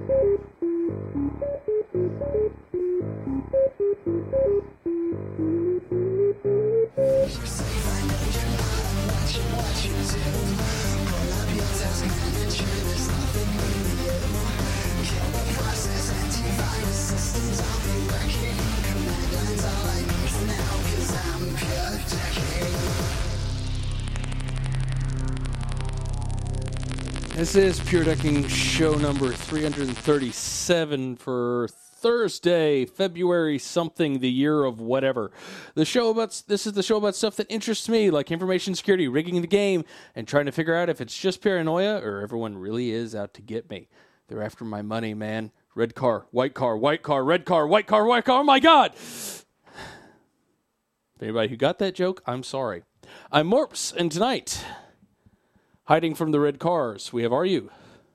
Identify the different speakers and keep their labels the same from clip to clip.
Speaker 1: This is Pure Decking show number 337 for Thursday, February something, the year of whatever. This is the show about stuff that interests me, like information security, rigging the game, and trying to figure out if it's just paranoia or everyone really is out to get me. They're after my money, man. Red car, white car, white car, red car, white car, white car. Oh my God! Anybody who got that joke, I'm sorry. I'm Morps, and tonight, hiding from the red cars, we have RU.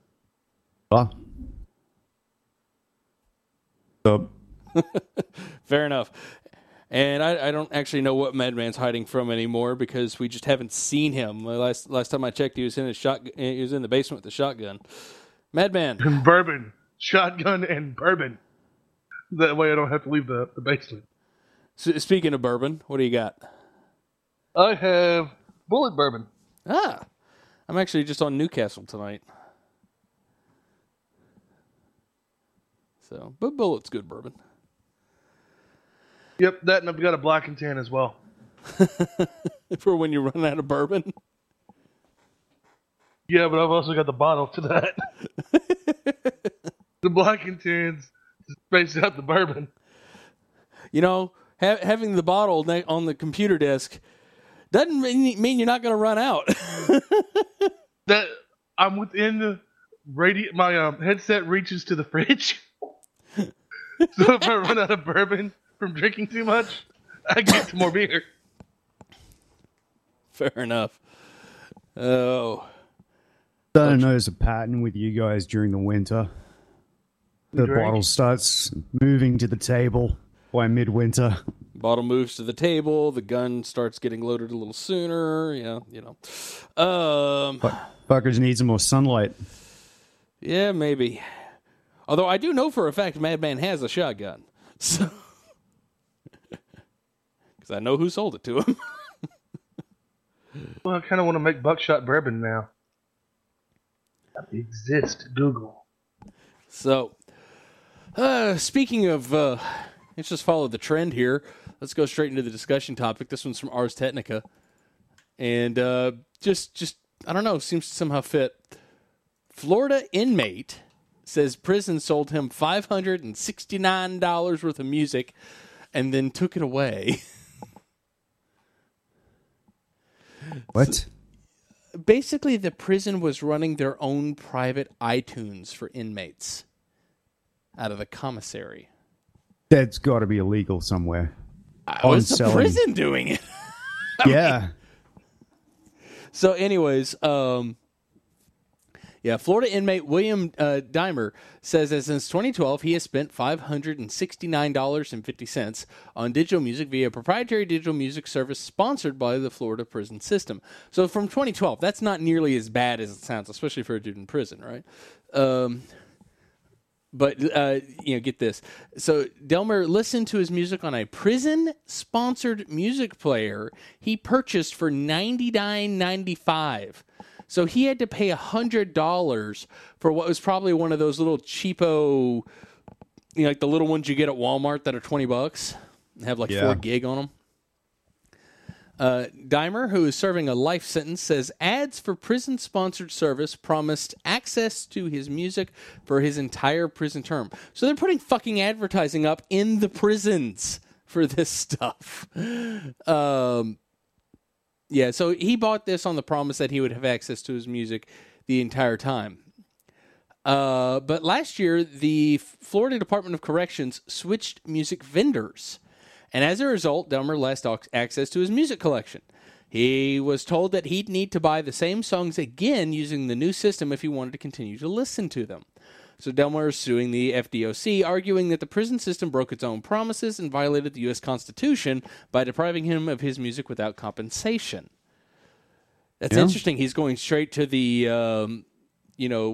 Speaker 1: Fair enough. And I don't actually know what Madman's hiding from anymore because we just haven't seen him. Last time I checked, he was in the basement with the shotgun. Madman.
Speaker 2: And bourbon. Shotgun and bourbon. That way I don't have to leave the basement.
Speaker 1: So, speaking of bourbon, what do you got?
Speaker 2: I have Bullet bourbon.
Speaker 1: Ah. I'm actually just on Newcastle tonight. So, but Bullet's good bourbon.
Speaker 2: Yep, that, and I've got a black and tan as well.
Speaker 1: For when you run out of bourbon?
Speaker 2: Yeah, but I've also got the bottle to that. The black and tans space out the bourbon.
Speaker 1: You know, having the bottle on the computer desk doesn't mean you're not going to run out.
Speaker 2: That I'm within the my headset reaches to the fridge. So if I run out of bourbon from drinking too much, I get some more beer.
Speaker 1: Fair enough. Oh.
Speaker 3: I notice a pattern with you guys during the winter. The bottle starts moving to the table by midwinter.
Speaker 1: Bottle moves to the table. The gun starts getting loaded a little sooner.
Speaker 3: Fuckers need some more sunlight.
Speaker 1: Yeah, maybe. Although I do know for a fact Madman has a shotgun. So, because I know who sold it to him.
Speaker 2: Well, I kind of want to make buckshot bourbon now. That exists. Google.
Speaker 1: So, speaking of, let's just follow the trend here. Let's go straight into the discussion topic. This one's from Ars Technica. And just I don't know, seems to somehow fit. Florida inmate says prison sold him $569 worth of music and then took it away.
Speaker 3: What?
Speaker 1: So, basically, the prison was running their own private iTunes for inmates out of the commissary.
Speaker 3: That's got to be illegal somewhere.
Speaker 1: Was the prison doing it?
Speaker 3: Yeah.
Speaker 1: So anyways, Florida inmate William Dimer says that since 2012, he has spent $569.50 on digital music via a proprietary digital music service sponsored by the Florida prison system. So from 2012, that's not nearly as bad as it sounds, especially for a dude in prison, right? But get this. So Delmer listened to his music on a prison-sponsored music player he purchased for $99.95. So he had to pay $100 for what was probably one of those little cheapo, like the little ones you get at Walmart that are $20 and have 4 gig on them. Dimer, who is serving a life sentence, says ads for prison-sponsored service promised access to his music for his entire prison term. So they're putting fucking advertising up in the prisons for this stuff. So he bought this on the promise that he would have access to his music the entire time. But last year, the Florida Department of Corrections switched music vendors. And as a result, Delmer lost access to his music collection. He was told that he'd need to buy the same songs again using the new system if he wanted to continue to listen to them. So Delmer is suing the FDOC, arguing that the prison system broke its own promises and violated the U.S. Constitution by depriving him of his music without compensation. That's interesting. He's going straight to the,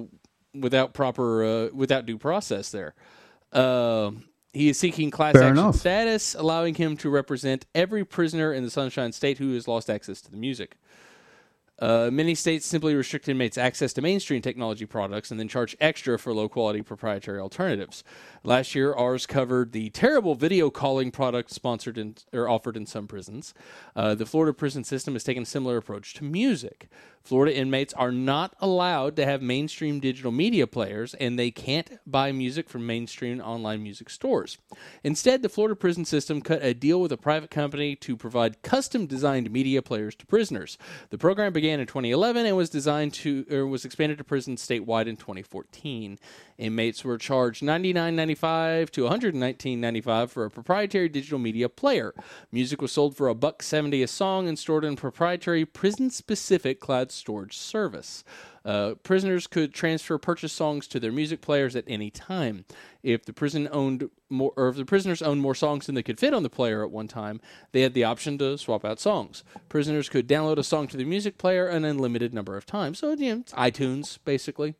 Speaker 1: without due process there. He is seeking class
Speaker 3: Fair
Speaker 1: action
Speaker 3: enough.
Speaker 1: status, allowing him to represent every prisoner in the Sunshine State who has lost access to the music. Many states simply restrict inmates' access to mainstream technology products and then charge extra for low-quality proprietary alternatives. Last year, ours covered the terrible video calling product sponsored or offered in some prisons. The Florida prison system has taken a similar approach to music. Florida inmates are not allowed to have mainstream digital media players, and they can't buy music from mainstream online music stores. Instead, the Florida prison system cut a deal with a private company to provide custom-designed media players to prisoners. The program began in 2011 and was expanded to prisons statewide in 2014. Inmates were charged $99.95 to $119.95 for a proprietary digital media player. Music was sold for $1.70 a song and stored in proprietary prison-specific cloud storage service. Prisoners could transfer purchased songs to their music players at any time. If the prisoners owned more songs than they could fit on the player at one time, they had the option to swap out songs. Prisoners could download a song to their music player an unlimited number of times. So, it's iTunes, basically.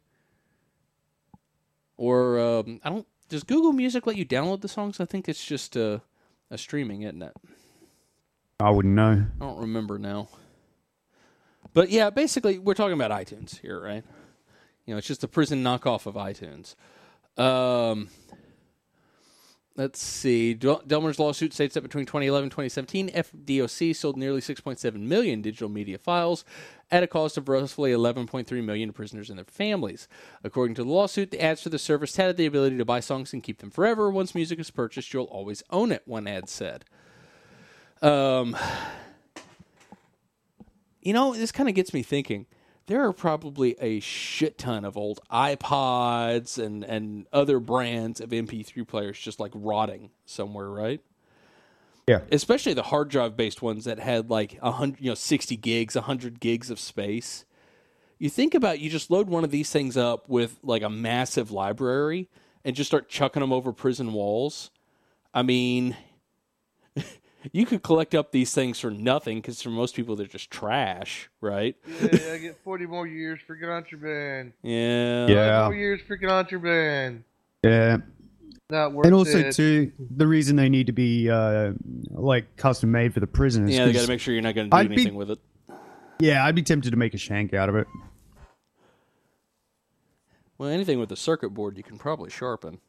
Speaker 1: Or, does Google Music let you download the songs? I think it's just a streaming, isn't it?
Speaker 3: I wouldn't know.
Speaker 1: I don't remember now. But yeah, basically, we're talking about iTunes here, right? It's just a prison knockoff of iTunes. Let's see. Delmer's lawsuit states that between 2011 and 2017, FDOC sold nearly 6.7 million digital media files at a cost of roughly $11.3 million to prisoners and their families. According to the lawsuit, the ads for the service had the ability to buy songs and keep them forever. Once music is purchased, you'll always own it, one ad said. This kind of gets me thinking. There are probably a shit ton of old iPods and other brands of MP3 players just like rotting somewhere, right?
Speaker 3: Yeah.
Speaker 1: Especially the hard drive based ones that had like 60 gigs, 100 gigs of space. You think about you just load one of these things up with like a massive library and just start chucking them over prison walls. I mean, you could collect up these things for nothing because for most people they're just trash, right?
Speaker 2: Yeah, I get 40 more years for contraband.
Speaker 1: Yeah.
Speaker 2: 5 more years for contraband.
Speaker 3: Yeah.
Speaker 2: Not worth it.
Speaker 3: And also, too, the reason they need to be custom made for the prisoners.
Speaker 1: Yeah, they got to make sure you're not going to do anything with it.
Speaker 3: Yeah, I'd be tempted to make a shank out of it.
Speaker 1: Well, anything with a circuit board you can probably sharpen.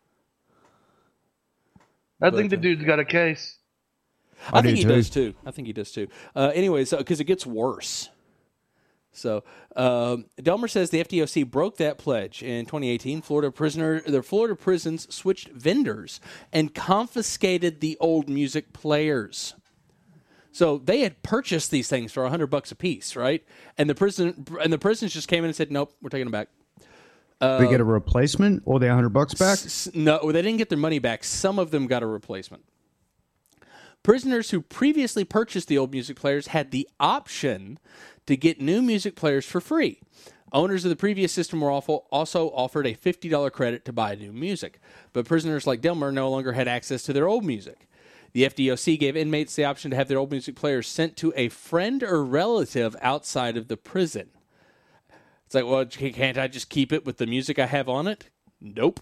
Speaker 2: I think the dude's got a case.
Speaker 1: I think he does too. Anyways, because it gets worse. So, Delmer says the FDOC broke that pledge in 2018. The Florida prisons switched vendors and confiscated the old music players. So they had purchased these things for $100 a piece, right? And the prisons just came in and said, "Nope, we're taking them back."
Speaker 3: They get a replacement, or they $100 back?
Speaker 1: No, they didn't get their money back. Some of them got a replacement. Prisoners who previously purchased the old music players had the option to get new music players for free. Owners of the previous system were also offered a $50 credit to buy new music, but prisoners like Delmer no longer had access to their old music. The FDOC gave inmates the option to have their old music players sent to a friend or relative outside of the prison. It's like, well, can't I just keep it with the music I have on it? Nope.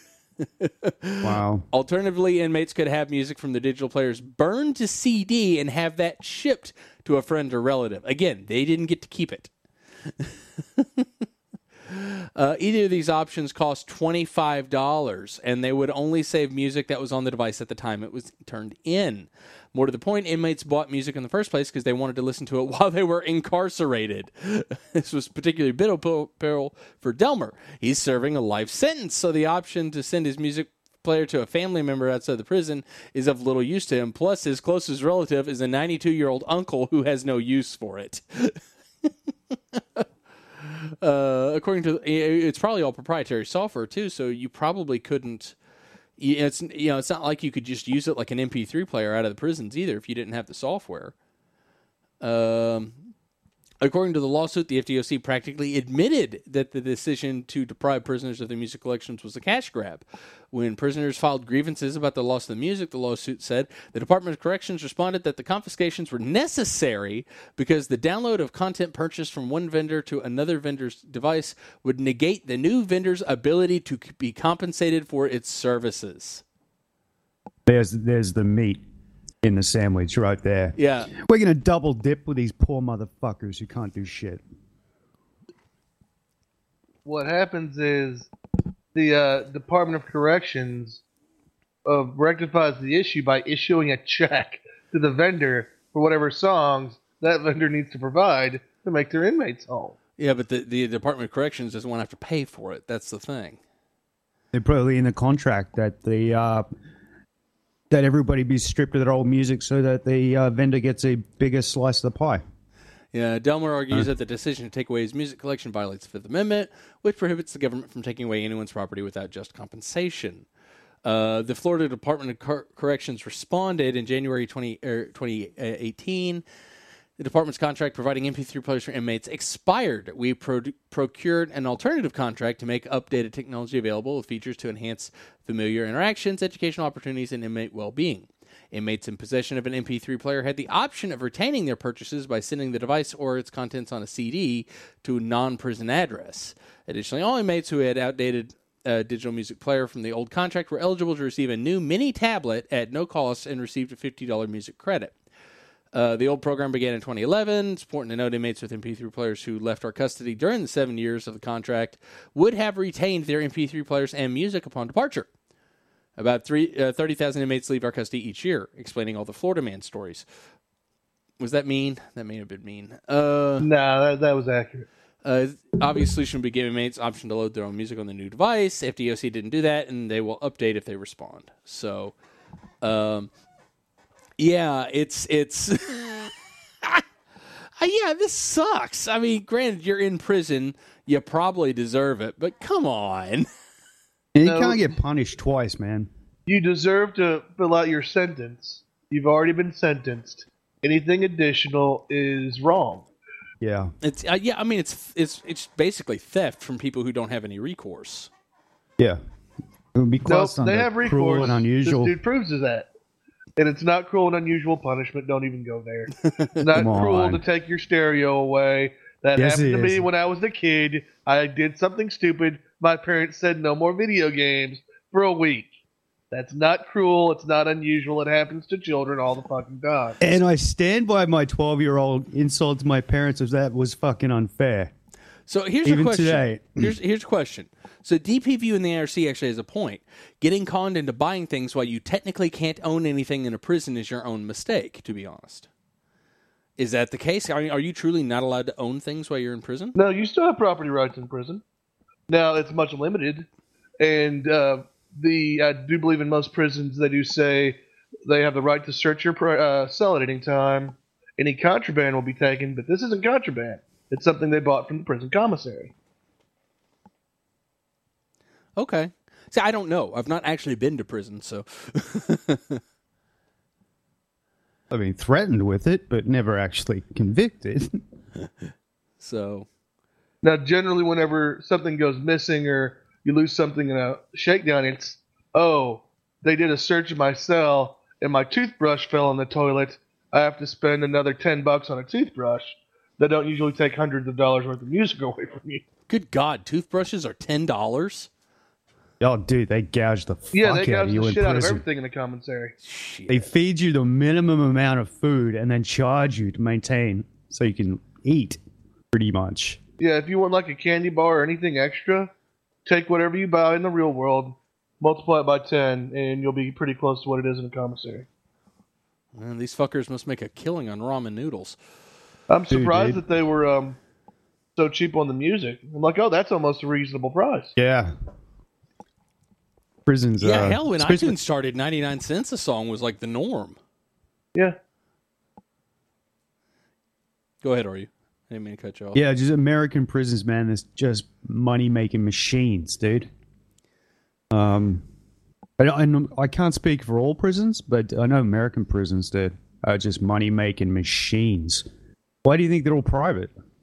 Speaker 3: Wow.
Speaker 1: Alternatively, inmates could have music from the digital players burned to CD and have that shipped to a friend or relative. Again, they didn't get to keep it. Either of these options cost $25, and they would only save music that was on the device at the time it was turned in. More to the point, inmates bought music in the first place because they wanted to listen to it while they were incarcerated. This was particularly bitter for Delmer. He's serving a life sentence, so the option to send his music player to a family member outside the prison is of little use to him. Plus, his closest relative is a 92-year-old uncle who has no use for it. According to it's probably all proprietary software too, so you probably couldn't. It's not like you could just use it like an MP3 player out of the prisons either if you didn't have the software. According to the lawsuit, the FDOC practically admitted that the decision to deprive prisoners of their music collections was a cash grab. When prisoners filed grievances about the loss of the music, the lawsuit said the Department of Corrections responded that the confiscations were necessary because the download of content purchased from one vendor to another vendor's device would negate the new vendor's ability to be compensated for its services.
Speaker 3: There's the meat in the sandwich right there.
Speaker 1: Yeah.
Speaker 3: We're going to double dip with these poor motherfuckers who can't do shit.
Speaker 2: What happens is the Department of Corrections rectifies the issue by issuing a check to the vendor for whatever songs that vendor needs to provide to make their inmates whole.
Speaker 1: Yeah, but the Department of Corrections doesn't want to have to pay for it. That's the thing.
Speaker 3: They're probably in the contract that that everybody be stripped of their old music so that the vendor gets a bigger slice of the pie.
Speaker 1: Yeah, Delmer argues that the decision to take away his music collection violates the Fifth Amendment, which prohibits the government from taking away anyone's property without just compensation. The Florida Department of Corrections responded in January 2018. The department's contract providing MP3 players for inmates expired. We procured an alternative contract to make updated technology available with features to enhance familiar interactions, educational opportunities, and inmate well-being. Inmates in possession of an MP3 player had the option of retaining their purchases by sending the device or its contents on a CD to a non-prison address. Additionally, all inmates who had outdated digital music player from the old contract were eligible to receive a new mini tablet at no cost and received a $50 music credit. The old program began in 2011. It's important to note inmates with MP3 players who left our custody during the 7 years of the contract would have retained their MP3 players and music upon departure. About 30,000 inmates leave our custody each year, explaining all the Florida Man stories. Was that mean? That may have been mean.
Speaker 2: No, that was accurate.
Speaker 1: Obviously, shouldn't be giving inmates option to load their own music on the new device. FDOC didn't do that, and they will update if they respond. So, yeah, it's yeah, this sucks. I mean, granted, you're in prison, you probably deserve it, but come on.
Speaker 3: You can't get punished twice, man.
Speaker 2: You deserve to fill out your sentence. You've already been sentenced. Anything additional is wrong.
Speaker 3: Yeah.
Speaker 1: It's yeah, I mean it's basically theft from people who don't have any recourse.
Speaker 3: Yeah. It would be classed
Speaker 2: they
Speaker 3: under
Speaker 2: have recourse.
Speaker 3: cruel and unusual.
Speaker 2: This dude proves that. And it's not cruel and unusual punishment. Don't even go there. It's not cruel to take your stereo away. That happened to me when I was a kid. I did something stupid. My parents said no more video games for a week. That's not cruel. It's not unusual. It happens to children all the fucking time.
Speaker 3: And I stand by my 12-year-old insult to my parents as that was fucking unfair.
Speaker 1: So here's a question. Today. Here's a question. So DPView in the IRC actually has a point. Getting conned into buying things while you technically can't own anything in a prison is your own mistake, to be honest. Is that the case? Are you truly not allowed to own things while you're in prison?
Speaker 2: No, you still have property rights in prison. Now, it's much limited. And I do believe in most prisons they do say they have the right to search your cell at any time. Any contraband will be taken, but this isn't contraband. It's something they bought from the prison commissary.
Speaker 1: Okay. See, I don't know. I've not actually been to prison, so...
Speaker 3: I mean, threatened with it, but never actually convicted.
Speaker 1: So...
Speaker 2: Now, generally, whenever something goes missing or you lose something in a shakedown, it's, oh, they did a search of my cell and my toothbrush fell in the toilet. I have to spend another $10 on a toothbrush. They don't usually take hundreds of dollars worth of music away from you.
Speaker 1: Good God, toothbrushes are $10?
Speaker 3: Oh, dude, they gouge the fuck out of you in prison. Yeah, they gouge the shit out of
Speaker 2: everything in the commissary.
Speaker 1: Shit.
Speaker 3: They feed you the minimum amount of food and then charge you to maintain so you can eat, pretty much.
Speaker 2: Yeah, if you want like a candy bar or anything extra, take whatever you buy in the real world, multiply it by 10, and you'll be pretty close to what it is in a commissary.
Speaker 1: Man, these fuckers must make a killing on ramen noodles.
Speaker 2: I'm surprised that they were so cheap on the music. I'm like, oh, that's almost a reasonable price.
Speaker 3: Yeah. Prisons.
Speaker 1: Yeah, hell, when iTunes started, 99 cents a song was like the norm.
Speaker 2: Yeah.
Speaker 1: Go ahead, are you? I didn't mean to cut you off.
Speaker 3: Yeah, just American prisons, man. It's just money-making machines, dude. I can't speak for all prisons, but I know American prisons, dude, are just money-making machines. Why do you think they're all private?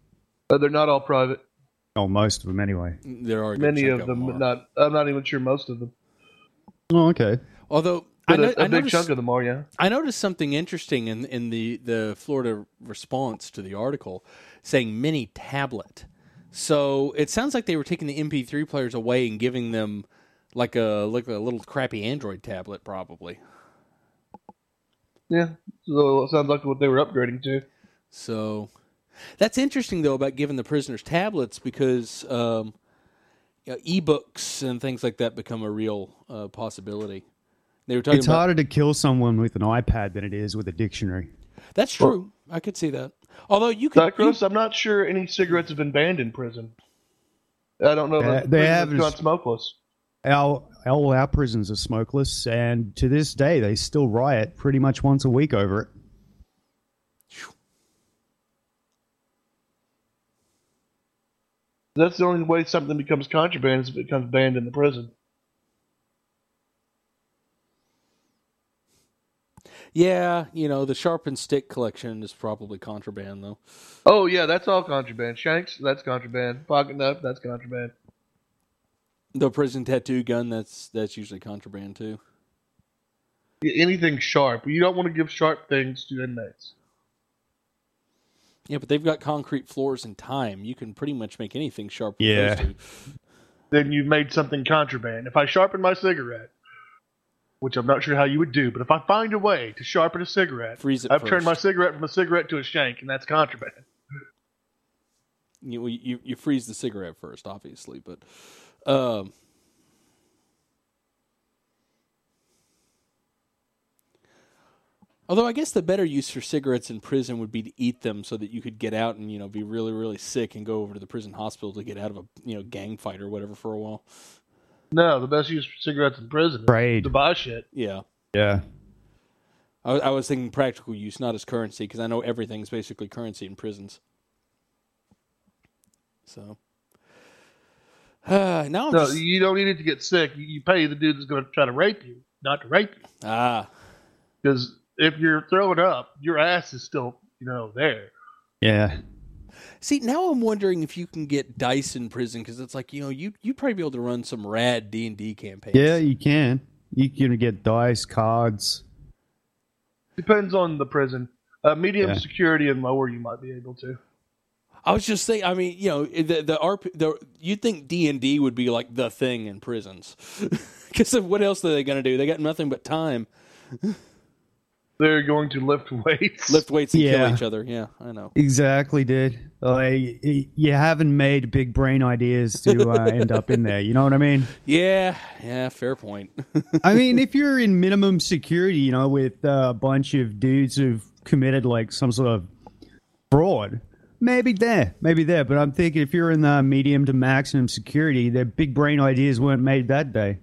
Speaker 2: They're not all private.
Speaker 3: Oh, most of them anyway.
Speaker 1: There are a good
Speaker 2: Many
Speaker 1: chunk
Speaker 2: of them,
Speaker 1: are.
Speaker 2: but not. I'm not even sure most of them.
Speaker 3: Oh, okay.
Speaker 1: Although
Speaker 2: But
Speaker 1: I
Speaker 2: a big
Speaker 1: noticed,
Speaker 2: chunk of them are, yeah.
Speaker 1: I noticed something interesting in the Florida response to the article saying mini tablet. So it sounds like they were taking the MP3 players away and giving them like a little crappy Android tablet, probably.
Speaker 2: Yeah, so it sounds like what they were upgrading to.
Speaker 1: So that's interesting though about giving the prisoners tablets because ebooks and things like that become a real possibility. They were talking
Speaker 3: It's
Speaker 1: about
Speaker 3: harder to kill someone with an iPad than it is with a dictionary.
Speaker 1: that's true. I could see that. Although you could,
Speaker 2: Cycros, I'm not sure any cigarettes have been banned in prison. I don't know.
Speaker 3: They
Speaker 2: If the
Speaker 3: have
Speaker 2: prison's gone smokeless.
Speaker 3: All our prisons are smokeless, and to this day, they still riot pretty much once a week over it.
Speaker 2: That's the only way something becomes contraband is if it becomes banned in the prison.
Speaker 1: yeah, the sharpened stick collection is probably contraband though.
Speaker 2: Oh yeah, that's all contraband. Shanks, that's contraband. Pocket knife, that's contraband.
Speaker 1: The prison tattoo gun, that's usually contraband too.
Speaker 2: Anything sharp. You don't want to give sharp things to inmates.
Speaker 1: Yeah, but they've got concrete floors and time. You can pretty much make anything sharp with
Speaker 3: Yeah.
Speaker 1: those two.
Speaker 2: Then you've made something contraband. If I sharpen my cigarette, which I'm not sure how you would do, but if I find a way to sharpen a cigarette,
Speaker 1: Freeze it
Speaker 2: I've
Speaker 1: first.
Speaker 2: turned my cigarette from a cigarette to a shank, and that's contraband.
Speaker 1: You freeze the cigarette first, obviously, but although I guess the better use for cigarettes in prison would be to eat them so that you could get out and be really really sick and go over to the prison hospital to get out of a gang fight or whatever for a while.
Speaker 2: No, the best use for cigarettes in prison is
Speaker 3: Trade.
Speaker 2: to buy shit.
Speaker 1: Yeah.
Speaker 3: Yeah.
Speaker 1: I was thinking practical use, not as currency, because I know everything's basically currency in prisons. So now I'm
Speaker 2: No,
Speaker 1: just
Speaker 2: you don't need it to get sick. You pay the dude that's going to try to rape you, not to rape you. Because if you're throwing up, your ass is still, there.
Speaker 3: Yeah.
Speaker 1: See, now I'm wondering if you can get dice in prison because it's like you'd probably be able to run some rad D&D campaigns.
Speaker 3: Yeah, you can. You can get dice, cards.
Speaker 2: Depends on the prison. Medium security and lower, you might be able to.
Speaker 1: I was just saying. I mean, you'd think D&D would be like the thing in prisons because what else are they going to do? They got nothing but time.
Speaker 2: They're going to lift weights.
Speaker 1: Lift weights and kill
Speaker 3: Yeah.
Speaker 1: each other. Yeah, I know.
Speaker 3: Exactly, dude. Like, you haven't made big brain ideas to end up in there. You know what I mean?
Speaker 1: Yeah, fair point.
Speaker 3: I mean, if you're in minimum security, with a bunch of dudes who've committed like some sort of fraud, maybe there. But I'm thinking if you're in the medium to maximum security, their big brain ideas weren't made that day.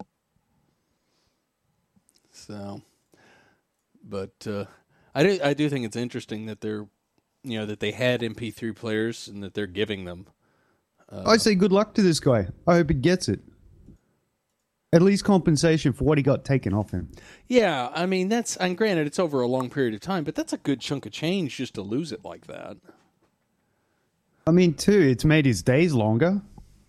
Speaker 1: So, but I do think it's interesting that they're, that they had MP3 players and that they're giving them.
Speaker 3: I say good luck to this guy. I hope he gets it. At least compensation for what he got taken off him.
Speaker 1: Yeah, I mean and granted it's over a long period of time, but that's a good chunk of change just to lose it like that.
Speaker 3: I mean, too, it's made his days longer.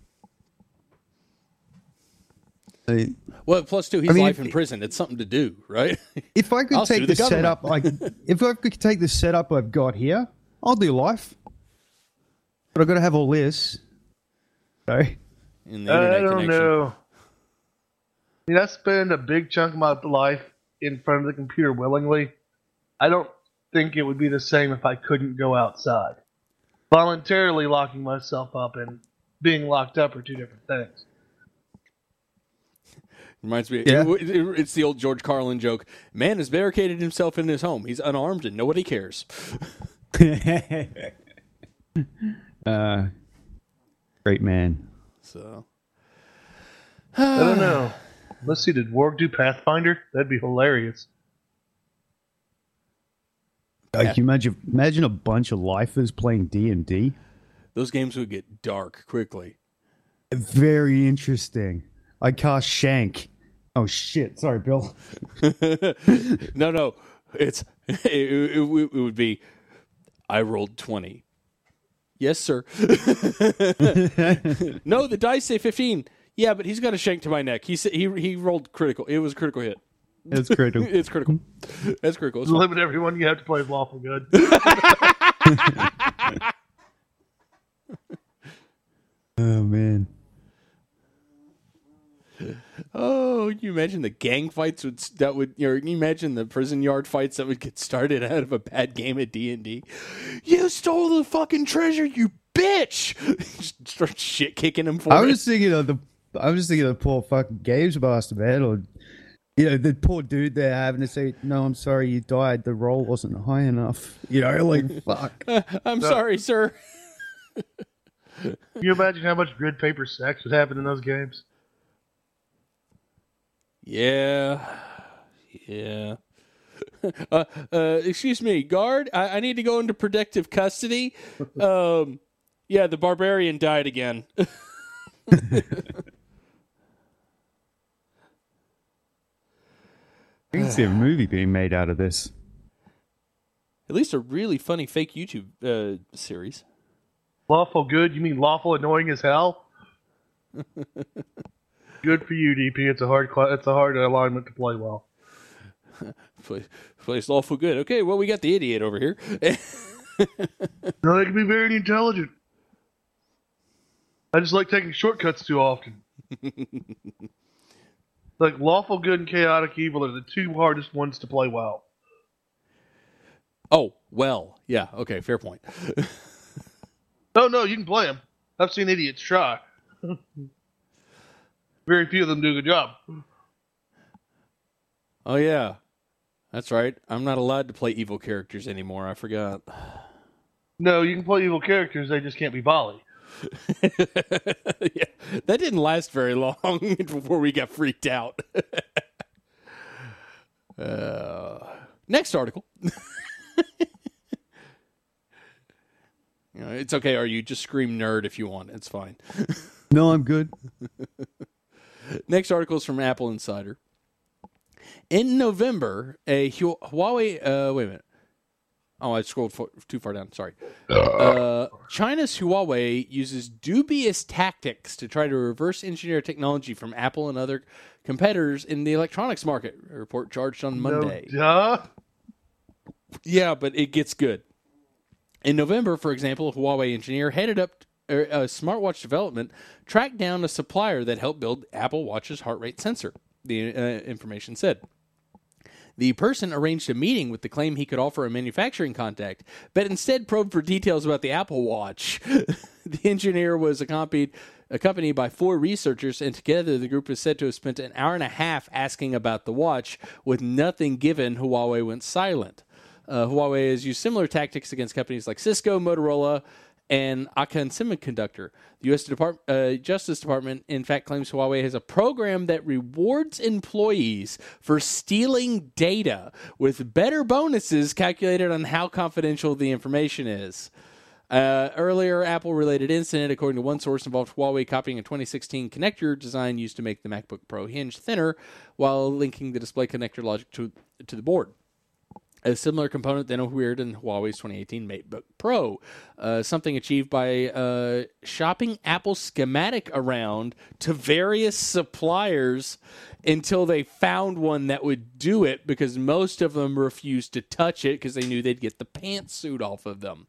Speaker 1: Well, plus too, he's life in prison. It's something to do, right?
Speaker 3: If I could
Speaker 1: I'll sue
Speaker 3: take
Speaker 1: the
Speaker 3: the
Speaker 1: government.
Speaker 3: setup, if I could take the setup I've got here, I'll do life. But I've got to have all this. Sorry.
Speaker 1: In the internet
Speaker 2: I don't
Speaker 1: connection.
Speaker 2: know. I mean, I spend a big chunk of my life in front of the computer willingly. I don't think it would be the same if I couldn't go outside. Voluntarily locking myself up and being locked up are two different things.
Speaker 1: Reminds me,
Speaker 3: Yeah.
Speaker 1: it's the old George Carlin joke. Man has barricaded himself in his home. He's unarmed and nobody cares.
Speaker 3: Great man.
Speaker 1: So,
Speaker 2: I don't know. Let's see, did Warg do Pathfinder? That'd be hilarious.
Speaker 3: Like, you imagine a bunch of lifers playing D&D?
Speaker 1: those games would get dark quickly.
Speaker 3: Very interesting. I cast Shank. Oh, shit. Sorry, Bill.
Speaker 1: No, it would be. I rolled 20. Yes, sir. No, the dice say 15. Yeah, but he's got a shank to my neck. He said he rolled critical. It was a critical hit.
Speaker 3: It's critical.
Speaker 1: It's critical. That's critical. It's
Speaker 2: Limit everyone you have to play lawful good.
Speaker 3: Oh man.
Speaker 1: Oh, can you imagine the gang fights can you imagine the prison yard fights that would get started out of a bad game of D&D? You stole the fucking treasure, you bitch! Just start shit kicking him for
Speaker 3: I
Speaker 1: it.
Speaker 3: was thinking of the poor fucking Games Master, man, or the poor dude there having to say, "No, I'm sorry, you died. The roll wasn't high enough." Like fuck.
Speaker 1: I'm sorry, sir.
Speaker 2: Can you imagine how much grid paper sex would happen in those games?
Speaker 1: Yeah. Excuse me, guard. I need to go into protective custody. Yeah, the barbarian died again.
Speaker 3: I can see a movie being made out of this.
Speaker 1: At least a really funny fake YouTube series.
Speaker 2: Lawful good? You mean lawful annoying as hell? Good for you, DP. It's a hard alignment to play well.
Speaker 1: Plays lawful good. Okay, well, we got the idiot over here.
Speaker 2: No, they can be very intelligent. I just like taking shortcuts too often. Like, lawful good and chaotic evil are the two hardest ones to play well.
Speaker 1: Oh, well. Yeah, okay, fair point.
Speaker 2: No, you can play them. I've seen idiots try. Very few of them do a good job.
Speaker 1: Oh, yeah. That's right. I'm not allowed to play evil characters anymore. I forgot.
Speaker 2: No, you can play evil characters, they just can't be volley.
Speaker 1: Yeah, that didn't last very long before we got freaked out. Next article. It's okay. Or you just scream nerd if you want. It's fine.
Speaker 3: No, I'm good.
Speaker 1: Next article is from Apple Insider. In November, a Huawei... wait a minute. Oh, I scrolled too far down. Sorry. China's Huawei uses dubious tactics to try to reverse engineer technology from Apple and other competitors in the electronics market. A report charged on Monday.
Speaker 2: No,
Speaker 1: Yeah, but it gets good. In November, for example, a Huawei engineer headed up smartwatch development, tracked down a supplier that helped build Apple Watch's heart rate sensor, the information said. The person arranged a meeting with the claim he could offer a manufacturing contact, but instead probed for details about the Apple Watch. The engineer was accompanied by 4 researchers, and together the group is said to have spent an hour and a half asking about the watch. With nothing given, Huawei went silent. Huawei has used similar tactics against companies like Cisco, Motorola, and Akan Semiconductor. The U.S. Justice Department, in fact, claims Huawei has a program that rewards employees for stealing data with better bonuses calculated on how confidential the information is. Earlier, Apple-related incident, according to one source, involved Huawei copying a 2016 connector design used to make the MacBook Pro hinge thinner while linking the display connector logic to the board. A similar component then appeared in Huawei's 2018 MateBook Pro, something achieved by shopping Apple's schematic around to various suppliers until they found one that would do it, because most of them refused to touch it because they knew they'd get the pantsuit off of them.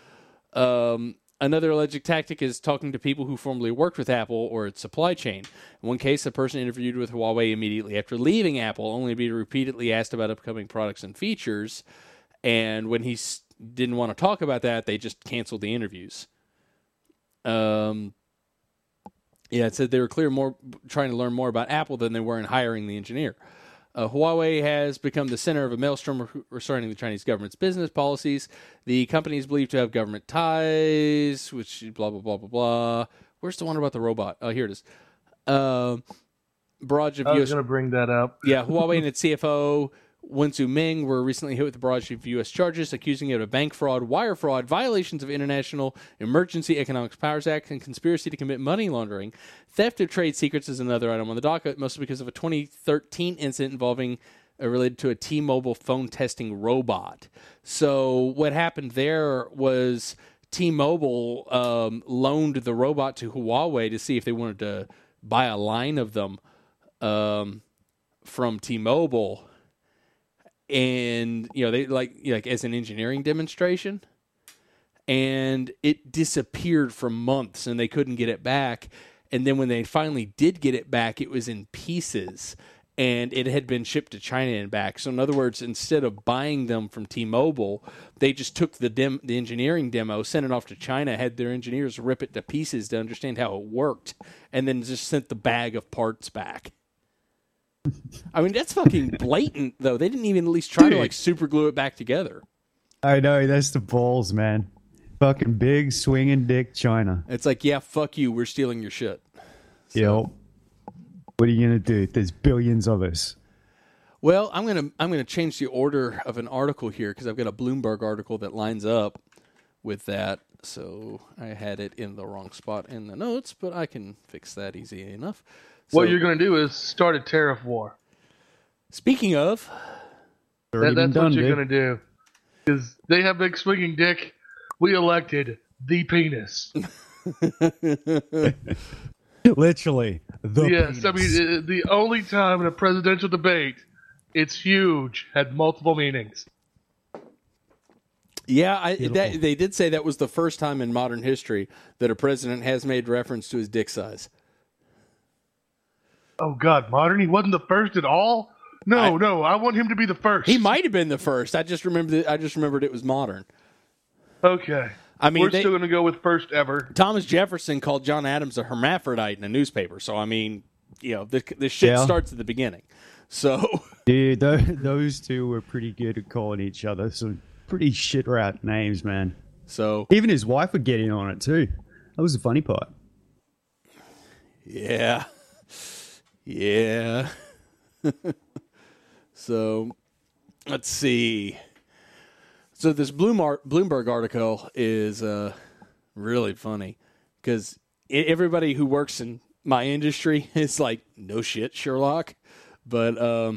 Speaker 1: Another alleged tactic is talking to people who formerly worked with Apple or its supply chain. In one case, a person interviewed with Huawei immediately after leaving Apple, only to be repeatedly asked about upcoming products and features. And when he didn't want to talk about that, they just canceled the interviews. It said they were trying to learn more about Apple than they were in hiring the engineer. Huawei has become the center of a maelstrom concerning the Chinese government's business policies. The company is believed to have government ties, which blah, blah, blah, blah, blah. Where's the one about the robot? Oh, here it is. Barrage of
Speaker 2: I was going to bring that up.
Speaker 1: Yeah, Huawei and its CFO, Wenzu Ming, were recently hit with a barrage of U.S. charges, accusing it of bank fraud, wire fraud, violations of International Emergency Economic Powers Act, and conspiracy to commit money laundering. Theft of trade secrets is another item on the docket, mostly because of a 2013 incident involving related to a T-Mobile phone testing robot. So what happened there was T-Mobile loaned the robot to Huawei to see if they wanted to buy a line of them from T-Mobile, and they like as an engineering demonstration, and it disappeared for months, and they couldn't get it back. And then when they finally did get it back, it was in pieces, and it had been shipped to China and back. So in other words, instead of buying them from T-Mobile, they just took the engineering demo, sent it off to China, had their engineers rip it to pieces to understand how it worked, and then just sent the bag of parts back. I mean, that's fucking blatant, though. They didn't even at least try to super glue it back together.
Speaker 3: I know, that's the balls, man. Fucking big swinging dick China.
Speaker 1: It's like, yeah, fuck you. We're stealing your shit. So.
Speaker 3: Yo, what are you gonna do? There's billions of us.
Speaker 1: Well, I'm gonna change the order of an article here because I've got a Bloomberg article that lines up with that. So I had it in the wrong spot in the notes, but I can fix that easy enough. So,
Speaker 2: what you're going to do is start a tariff war.
Speaker 1: Speaking of,
Speaker 2: that's what you're going to do. Because they have big swinging dick. We elected the penis.
Speaker 3: Literally, the penis.
Speaker 2: I mean, the only time in a presidential debate, it's huge, had multiple meanings.
Speaker 1: Yeah, they did say that was the first time in modern history that a president has made reference to his dick size.
Speaker 2: Oh, God, modern? He wasn't the first at all? No, I want him to be the first.
Speaker 1: He might have been the first. I just remembered it was modern.
Speaker 2: Okay.
Speaker 1: I mean,
Speaker 2: we're still going to go with first ever.
Speaker 1: Thomas Jefferson called John Adams a hermaphrodite in a newspaper. So, I mean, this shit starts at the beginning. So,
Speaker 3: dude, those two were pretty good at calling each other some pretty shit rat names, man.
Speaker 1: So,
Speaker 3: even his wife would get in on it too. That was the funny part.
Speaker 1: Yeah. Yeah. So, let's see. So this Bloomberg article is really funny because everybody who works in my industry is like, no shit, Sherlock. But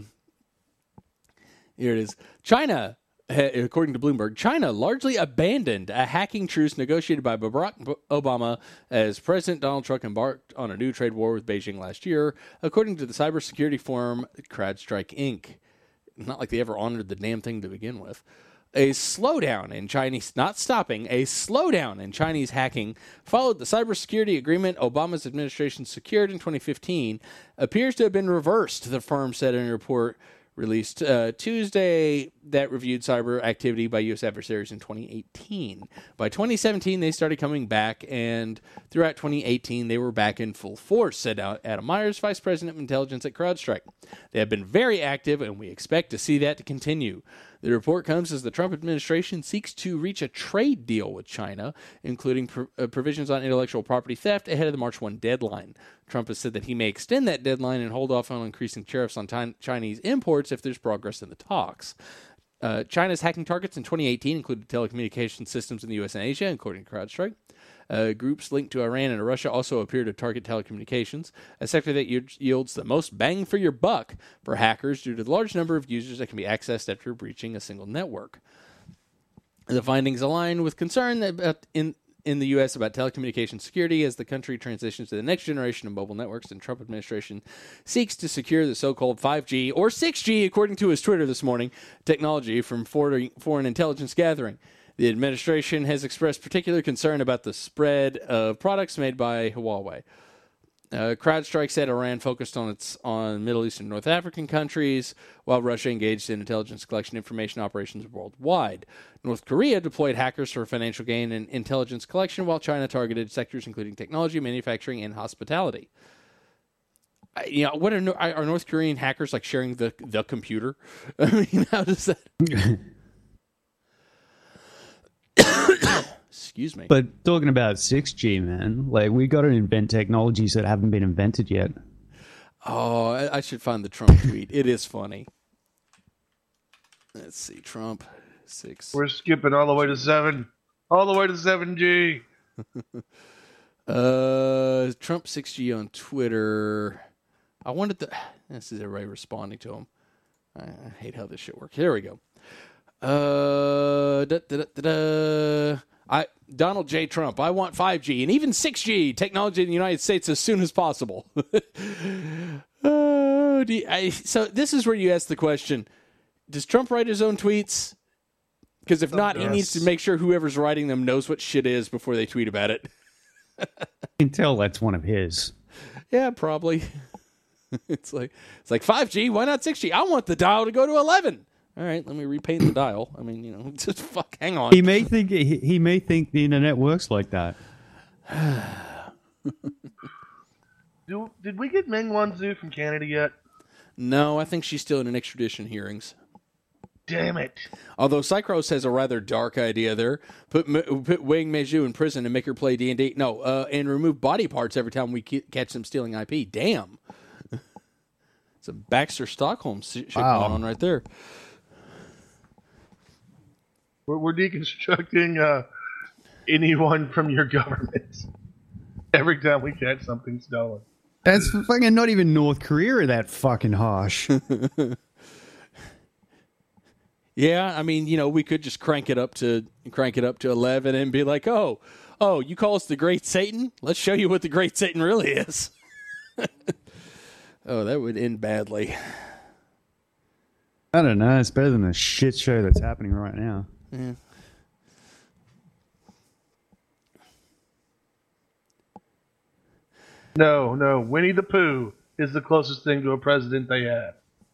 Speaker 1: here it is. China, according to Bloomberg, China largely abandoned a hacking truce negotiated by Barack Obama as President Donald Trump embarked on a new trade war with Beijing last year, according to the cybersecurity firm CrowdStrike Inc. Not like they ever honored the damn thing to begin with. A slowdown in Chinese hacking followed the cybersecurity agreement Obama's administration secured in 2015 appears to have been reversed, the firm said in a report released Tuesday that reviewed cyber activity by U.S. adversaries in 2018. By 2017, they started coming back, and throughout 2018, they were back in full force, said Adam Myers, Vice President of Intelligence at CrowdStrike. They have been very active, and we expect to see that to continue. The report comes as the Trump administration seeks to reach a trade deal with China, including provisions on intellectual property theft ahead of the March 1 deadline. Trump has said that he may extend that deadline and hold off on increasing tariffs on Chinese imports if there's progress in the talks. China's hacking targets in 2018 included telecommunications systems in the U.S. and Asia, according to CrowdStrike. Groups linked to Iran and Russia also appear to target telecommunications, a sector that yields the most bang for your buck for hackers due to the large number of users that can be accessed after breaching a single network. The findings align with concern that in the U.S. about telecommunications security as the country transitions to the next generation of mobile networks, and Trump administration seeks to secure the so-called 5G or 6G, according to his Twitter this morning, technology from foreign intelligence gathering. The administration has expressed particular concern about the spread of products made by Huawei. CrowdStrike said Iran focused on Middle East and North African countries, while Russia engaged in intelligence collection information operations worldwide. North Korea deployed hackers for financial gain and intelligence collection, while China targeted sectors including technology, manufacturing, and hospitality. What are North Korean hackers like sharing the computer? I mean, how does that? Excuse me.
Speaker 3: But talking about 6G, man, like we got to invent technologies that haven't been invented yet.
Speaker 1: Oh, I should find the Trump tweet. It is funny. Let's see, Trump 6.
Speaker 2: We're skipping all the way to 7. All the way to 7G.
Speaker 1: Trump 6G on Twitter. I wanted to. This is everybody responding to him. I hate how this shit works. Here we go. Donald J. Trump, I want 5G and even 6G technology in the United States as soon as possible. So this is where you ask the question, does Trump write his own tweets? Because if not, he needs to make sure whoever's writing them knows what shit is before they tweet about it.
Speaker 3: You can tell that's one of his.
Speaker 1: Yeah, probably. It's like 5G, why not 6G? I want the dial to go to 11. All right, let me repaint the dial. I mean, just hang on.
Speaker 3: He may think the internet works like that.
Speaker 2: Did we get Meng Wanzhou from Canada yet?
Speaker 1: No, I think she's still in extradition hearings.
Speaker 2: Damn it.
Speaker 1: Although Psychros has a rather dark idea there. Put Wang Meizhou in prison and make her play D&D. No, and remove body parts every time we catch them stealing IP. Damn. It's a Baxter Stockholm shit going on right there.
Speaker 2: We're deconstructing anyone from your government every time we catch something stolen.
Speaker 3: That's fucking not even North Korea that fucking harsh.
Speaker 1: Yeah, I mean, we could just crank it up to 11 and be like, oh, you call us the Great Satan? Let's show you what the Great Satan really is. Oh, that would end badly.
Speaker 3: I don't know. It's better than the shit show that's happening right now.
Speaker 1: Yeah.
Speaker 2: No. Winnie the Pooh is the closest thing to a president they have.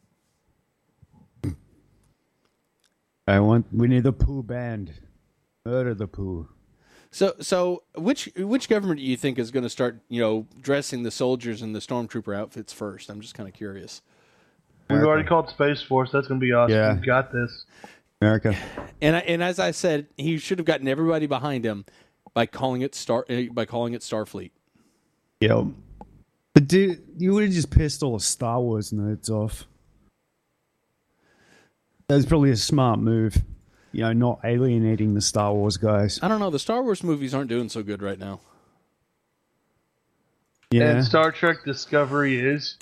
Speaker 3: We need the Pooh band. Murder the Pooh.
Speaker 1: So which government do you think is going to start, dressing the soldiers in the stormtrooper outfits first? I'm just kind of curious.
Speaker 2: We've already called Space Force. That's going to be awesome.
Speaker 3: Yeah.
Speaker 2: We've got this.
Speaker 3: America.
Speaker 1: And as I said, he should have gotten everybody behind him by calling it Starfleet.
Speaker 3: Yep. But dude, you would have just pissed all the Star Wars nerds off. That was probably a smart move. Not alienating the Star Wars guys.
Speaker 1: I don't know. The Star Wars movies aren't doing so good right now.
Speaker 3: Yeah.
Speaker 2: And Star Trek Discovery is.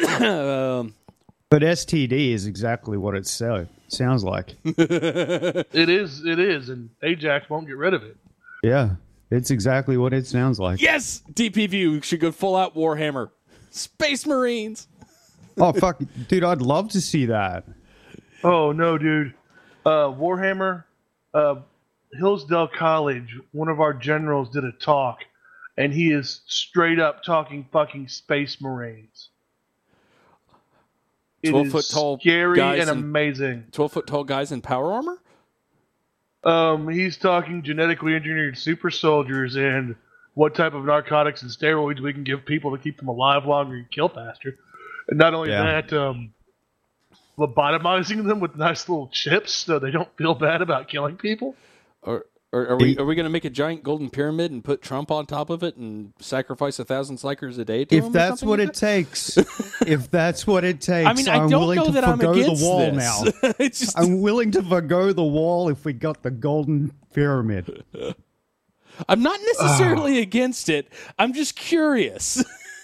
Speaker 3: But STD is exactly what it sounds like.
Speaker 2: It is, and Ajax won't get rid of it.
Speaker 3: Yeah, it's exactly what it sounds like.
Speaker 1: Yes! DPView should go full out Warhammer. Space Marines!
Speaker 3: Oh, fuck. Dude, I'd love to see that.
Speaker 2: Oh, no, dude. Warhammer, Hillsdale College, one of our generals did a talk, and he is straight up talking fucking Space Marines. It
Speaker 1: 12-foot
Speaker 2: is
Speaker 1: tall
Speaker 2: scary
Speaker 1: guys
Speaker 2: and amazing.
Speaker 1: 12-foot tall guys in power armor?
Speaker 2: He's talking genetically engineered super soldiers and what type of narcotics and steroids we can give people to keep them alive longer and kill faster. And not only that, lobotomizing them with nice little chips so they don't feel bad about killing people.
Speaker 1: Or are we going to make a giant golden pyramid and put Trump on top of it and sacrifice 1,000 Slykers a day to him?
Speaker 3: If that's what it takes. If that's what it takes.
Speaker 1: I mean, I don't know that I'm against
Speaker 3: the wall
Speaker 1: this.
Speaker 3: now.
Speaker 1: It's just...
Speaker 3: I'm willing to forgo the wall if we got the golden pyramid.
Speaker 1: I'm not necessarily against it. I'm just curious.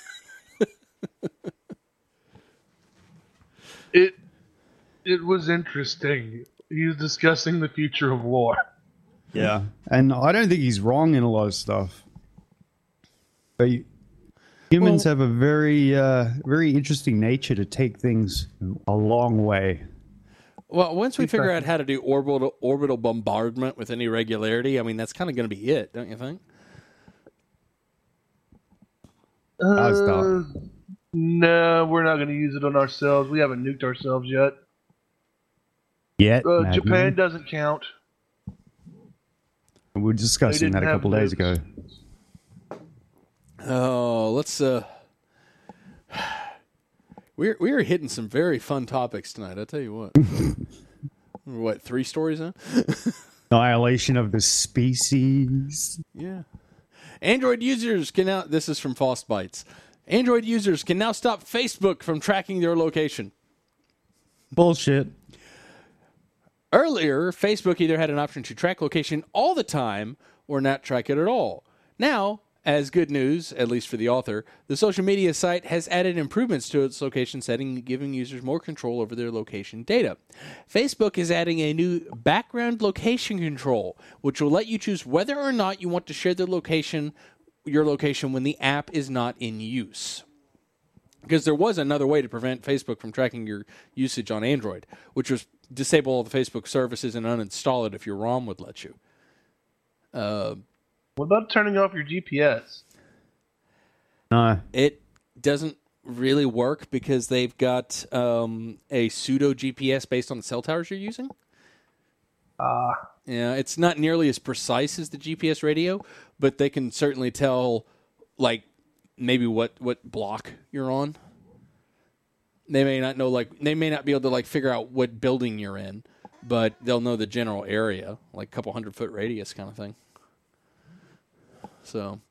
Speaker 2: It was interesting. He was discussing the future of war.
Speaker 3: Yeah. And I don't think he's wrong in a lot of stuff. But humans have a very, very interesting nature to take things a long way.
Speaker 1: Well, once we figure out how to do orbital bombardment with any regularity, I mean, that's kind of going to be it, don't you think?
Speaker 2: No, we're not going to use it on ourselves. We haven't nuked ourselves yet. Japan doesn't count.
Speaker 3: We were discussing that a couple days ago.
Speaker 1: Oh, let's we're hitting some very fun topics tonight. I tell you what. What, 3 stories now?
Speaker 3: Annihilation of the species.
Speaker 1: Yeah. Android users can now. This is from Frostbites. Android users can now stop Facebook from tracking their location.
Speaker 3: Bullshit.
Speaker 1: Earlier, Facebook either had an option to track location all the time or not track it at all. Now, as good news, at least for the author, the social media site has added improvements to its location setting, giving users more control over their location data. Facebook is adding a new background location control, which will let you choose whether or not you want to share your location when the app is not in use. Because there was another way to prevent Facebook from tracking your usage on Android, which was disable all the Facebook services and uninstall it if your ROM would let you.
Speaker 2: What about turning off your GPS?
Speaker 3: No.
Speaker 1: It doesn't really work because they've got a pseudo GPS based on the cell towers you're using. Yeah, it's not nearly as precise as the GPS radio, but they can certainly tell, like, maybe what block you're on. They may not know, they may not be able to, figure out what building you're in, but they'll know the general area, like a couple 100-foot radius kind of thing. So,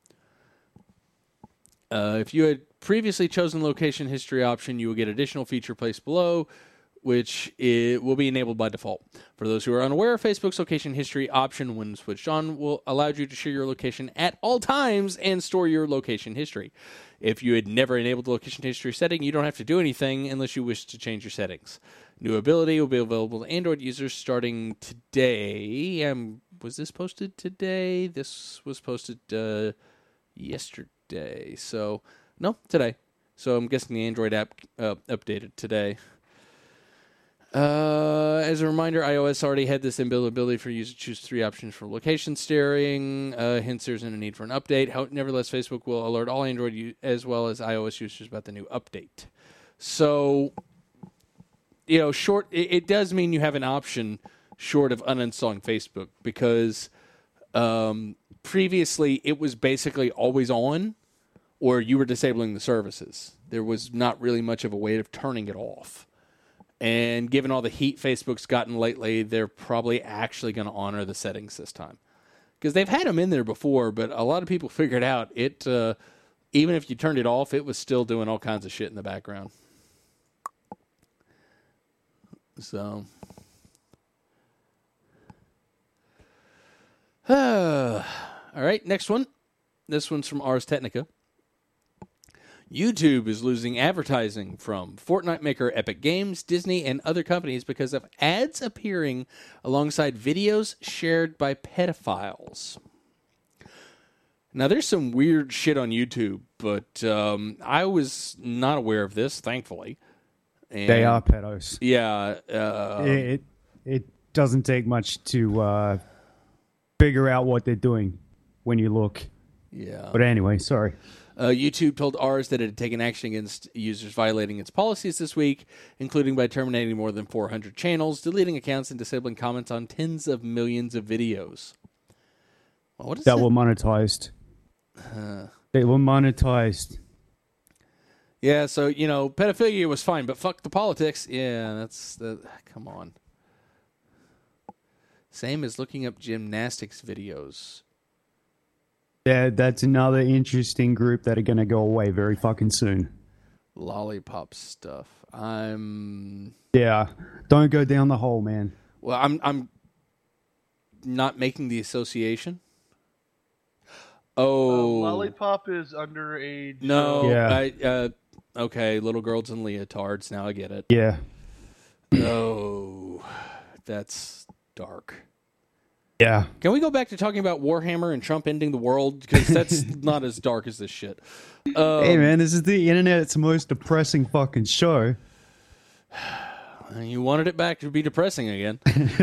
Speaker 1: if you had previously chosen location history option, you will get additional feature placed below, which will be enabled by default. For those who are unaware, Facebook's location history option, when switched on, will allow you to share your location at all times and store your location history. If you had never enabled the location history setting, you don't have to do anything unless you wish to change your settings. New ability will be available to Android users starting today. Was this posted today? This was posted yesterday. So, no, today. So I'm guessing the Android app updated today. As a reminder, iOS already had this inbuilt ability for you to choose 3 options for location steering. Hence, there's no need for an update. Nevertheless, Facebook will alert all Android as well as iOS users about the new update. So, it does mean you have an option short of uninstalling Facebook, because previously it was basically always on, or you were disabling the services. There was not really much of a way of turning it off. And given all the heat Facebook's gotten lately, they're probably actually going to honor the settings this time. Because they've had them in there before, but a lot of people figured out it, even if you turned it off, it was still doing all kinds of shit in the background. So, all right, next one. This one's from Ars Technica. YouTube is losing advertising from Fortnite maker Epic Games, Disney, and other companies because of ads appearing alongside videos shared by pedophiles. Now, there's some weird shit on YouTube, but I was not aware of this, thankfully. And
Speaker 3: they are pedos.
Speaker 1: Yeah.
Speaker 3: It doesn't take much to figure out what they're doing when you look.
Speaker 1: Yeah.
Speaker 3: But anyway, sorry.
Speaker 1: YouTube told Ars that it had taken action against users violating its policies this week, including by terminating more than 400 channels, deleting accounts, and disabling comments on tens of millions of videos. Well, what is that?
Speaker 3: Were monetized. They were monetized.
Speaker 1: Yeah, so, pedophilia was fine, but fuck the politics. Yeah, come on. Same as looking up gymnastics videos.
Speaker 3: Yeah, that's another interesting group that are going to go away very fucking soon.
Speaker 1: Lollipop stuff.
Speaker 3: Yeah, don't go down the hole, man.
Speaker 1: Well, I'm not making the association. Oh,
Speaker 2: Lollipop is underage.
Speaker 1: No,
Speaker 3: yeah.
Speaker 1: Okay, little girls in leotards. Now I get it.
Speaker 3: Yeah.
Speaker 1: Oh, that's dark.
Speaker 3: Yeah.
Speaker 1: Can we go back to talking about Warhammer and Trump ending the world? Because that's not as dark as this shit.
Speaker 3: Hey, man, this is the internet's most depressing fucking show.
Speaker 1: You wanted it back to be depressing again.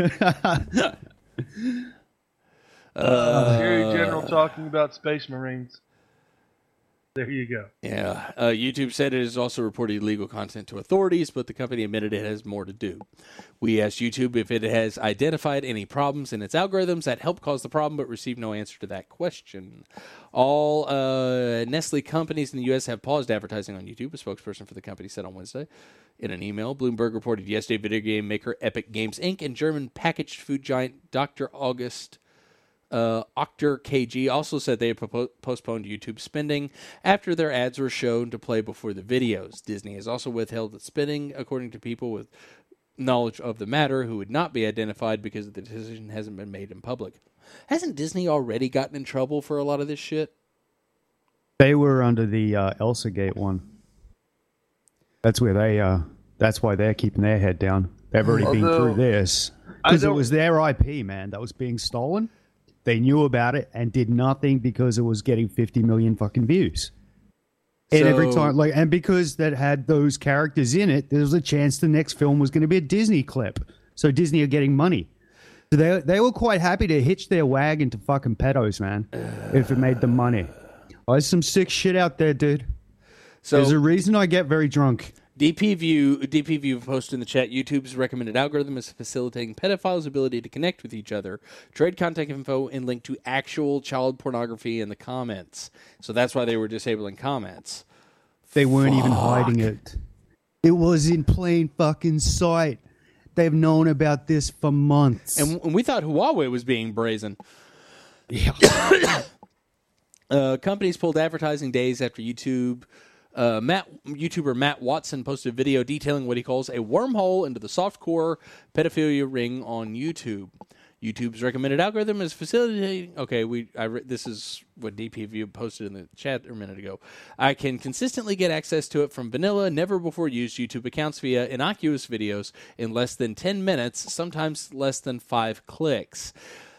Speaker 2: Scary General talking about Space Marines. There you go.
Speaker 1: Yeah. YouTube said it has also reported illegal content to authorities, but the company admitted it has more to do. We asked YouTube if it has identified any problems in its algorithms that help cause the problem, but received no answer to that question. All Nestle companies in the U.S. have paused advertising on YouTube, a spokesperson for the company said on Wednesday. In an email, Bloomberg reported yesterday video game maker Epic Games Inc. and German packaged food giant Dr. August Octer KG also said they had postponed YouTube spending after their ads were shown to play before the videos. Disney has also withheld its spending, according to people with knowledge of the matter who would not be identified because the decision hasn't been made in public. Hasn't Disney already gotten in trouble for a lot of this shit?
Speaker 3: They were under the Elsa Gate one. That's where they. That's why they're keeping their head down. They've already been through this because it was their IP, man, that was being stolen. They knew about it and did nothing because it was getting 50 million fucking views. And every time, and because that had those characters in it, there was a chance the next film was going to be a Disney clip. So Disney are getting money. So they were quite happy to hitch their wagon to fucking pedos, man, if it made them money. Oh, there's some sick shit out there, dude. So there's a reason I get very drunk.
Speaker 1: DPView posted in the chat, YouTube's recommended algorithm is facilitating pedophiles' ability to connect with each other, trade contact info, and link to actual child pornography in the comments. So that's why they were disabling comments.
Speaker 3: They weren't even hiding it. It was in plain fucking sight. They've known about this for months.
Speaker 1: And we thought Huawei was being brazen.
Speaker 3: Yeah.
Speaker 1: Companies pulled advertising days after YouTuber Matt Watson posted a video detailing what he calls a wormhole into the softcore pedophilia ring on YouTube. YouTube's recommended algorithm is facilitating. Okay, this is what DPView posted in the chat a minute ago. I can consistently get access to it from vanilla, never before used YouTube accounts via innocuous videos in less than 10 minutes, sometimes less than 5 clicks.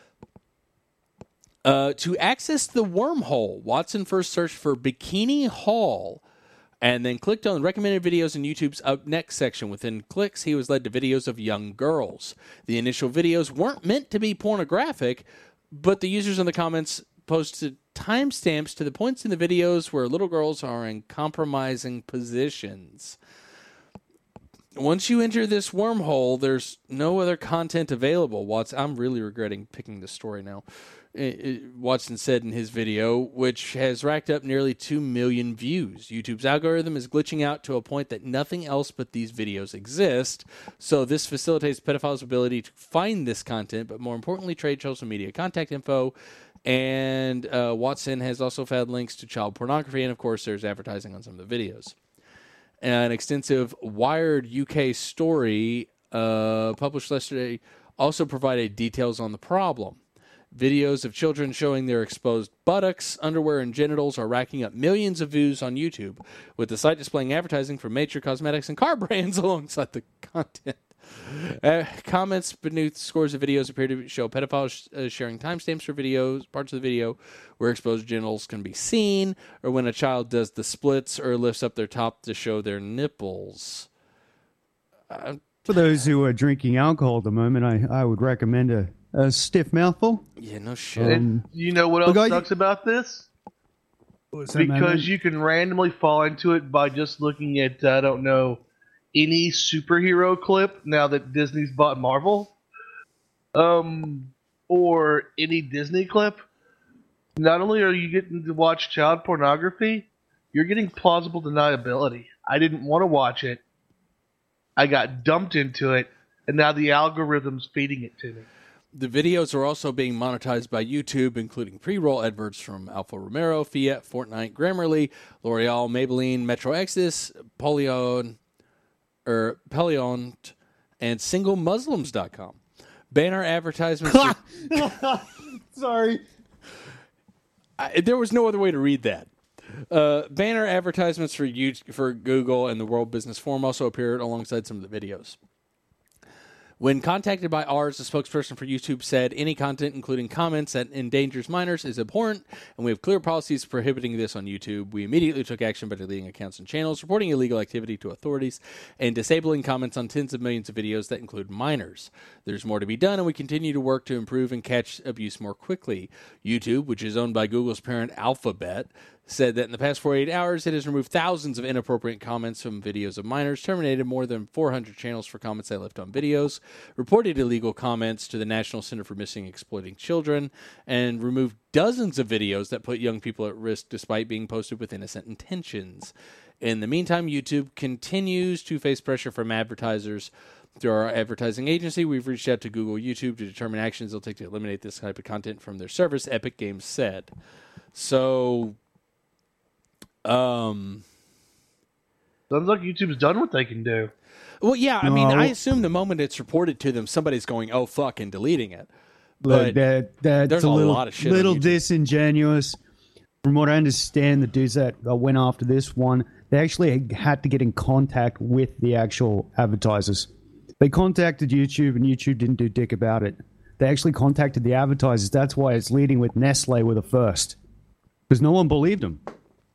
Speaker 1: To access the wormhole, Watson first searched for Bikini Hall and then clicked on recommended videos in YouTube's Up Next section. Within clicks, he was led to videos of young girls. The initial videos weren't meant to be pornographic, but the users in the comments posted timestamps to the points in the videos where little girls are in compromising positions. Once you enter this wormhole, there's no other content available. I'm really regretting picking this story now. Watson said in his video, which has racked up nearly 2 million views. YouTube's algorithm is glitching out to a point that nothing else but these videos exist. So this facilitates pedophiles' ability to find this content, but more importantly, trade social media contact info. And Watson has also found links to child pornography, and of course, there's advertising on some of the videos. An extensive Wired UK story published yesterday also provided details on the problem. Videos of children showing their exposed buttocks, underwear, and genitals are racking up millions of views on YouTube, with the site displaying advertising for major cosmetics and car brands alongside the content. Comments beneath scores of videos appear to show pedophiles sharing timestamps for videos, parts of the video where exposed genitals can be seen, or when a child does the splits or lifts up their top to show their nipples.
Speaker 3: For those who are drinking alcohol at the moment, I would recommend a stiff mouthful.
Speaker 1: Yeah, no shit.
Speaker 2: And you know what else sucks about this? Because you can randomly fall into it by just looking at, I don't know, any superhero clip now that Disney's bought Marvel. Or any Disney clip. Not only are you getting to watch child pornography, you're getting plausible deniability. I didn't want to watch it. I got dumped into it, and now the algorithm's feeding it to me.
Speaker 1: The videos are also being monetized by YouTube, including pre-roll adverts from Alfa Romeo, Fiat, Fortnite, Grammarly, L'Oreal, Maybelline, Metro Exodus, Pelion, and SingleMuslims.com. Banner advertisements.
Speaker 3: Sorry.
Speaker 1: There was no other way to read that. Banner advertisements for Google and the World Business Forum also appeared alongside some of the videos. When contacted by ours, the spokesperson for YouTube said, any content, including comments that endangers minors, is abhorrent, and we have clear policies prohibiting this on YouTube. We immediately took action by deleting accounts and channels, reporting illegal activity to authorities, and disabling comments on tens of millions of videos that include minors. There's more to be done, and we continue to work to improve and catch abuse more quickly. YouTube, which is owned by Google's parent Alphabet, said that in the past 48 hours, it has removed thousands of inappropriate comments from videos of minors, terminated more than 400 channels for comments they left on videos, reported illegal comments to the National Center for Missing and Exploiting Children, and removed dozens of videos that put young people at risk despite being posted with innocent intentions. In the meantime, YouTube continues to face pressure from advertisers. Through our advertising agency, we've reached out to Google YouTube to determine actions they'll take to eliminate this type of content from their service, Epic Games said. So...
Speaker 2: sounds like YouTube's done what they can do.
Speaker 1: Well, yeah, I mean, I assume the moment it's reported to them, somebody's going, "Oh fuck," and deleting it. But
Speaker 3: that's
Speaker 1: there's a lot of shit.
Speaker 3: Little disingenuous. From what I understand, the dudes that went after this one, they actually had to get in contact with the actual advertisers. They contacted YouTube, and YouTube didn't do dick about it. They actually contacted the advertisers. That's why it's leading with Nestle with the first. Because no one believed them.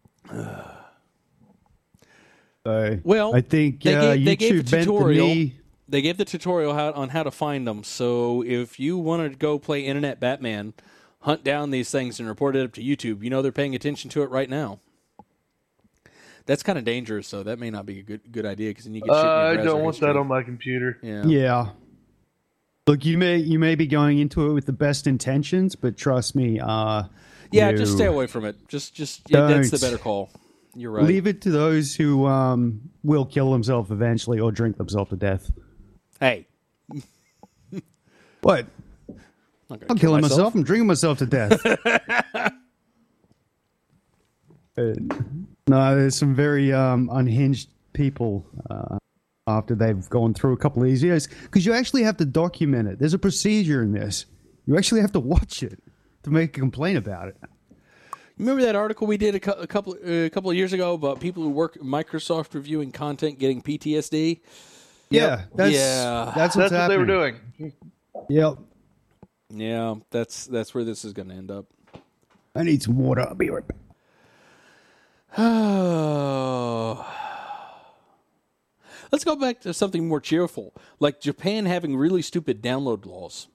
Speaker 1: Well,
Speaker 3: I think
Speaker 1: they gave
Speaker 3: YouTube
Speaker 1: the
Speaker 3: bent the
Speaker 1: tutorial.
Speaker 3: knee.
Speaker 1: They gave the tutorial on how to find them. So if you want to go play Internet Batman, hunt down these things and report it up to YouTube. You know they're paying attention to it right now. That's kind of dangerous, so that may not be a good idea because then you get shit in your
Speaker 2: I
Speaker 1: browser
Speaker 2: don't want
Speaker 1: history.
Speaker 2: that on my computer.
Speaker 3: Yeah. Look, you may be going into it with the best intentions, but trust me,
Speaker 1: just stay away from it. Just that's the better call. You're right.
Speaker 3: Leave it to those who will kill themselves eventually or drink themselves to death.
Speaker 1: Hey,
Speaker 3: what? I'm killing myself. I'm drinking myself to death. No, there's some very unhinged people after they've gone through a couple of these years, because you actually have to document it. There's a procedure in this. You actually have to watch it to make a complaint about it.
Speaker 1: Remember that article we did a couple of years ago about people who work at Microsoft reviewing content getting PTSD?
Speaker 3: Yeah, that's what
Speaker 2: they were doing.
Speaker 3: Yep.
Speaker 1: Yeah, that's where this is going to end up.
Speaker 3: I need some water. I'll be right back.
Speaker 1: Let's go back to something more cheerful, like Japan having really stupid download laws.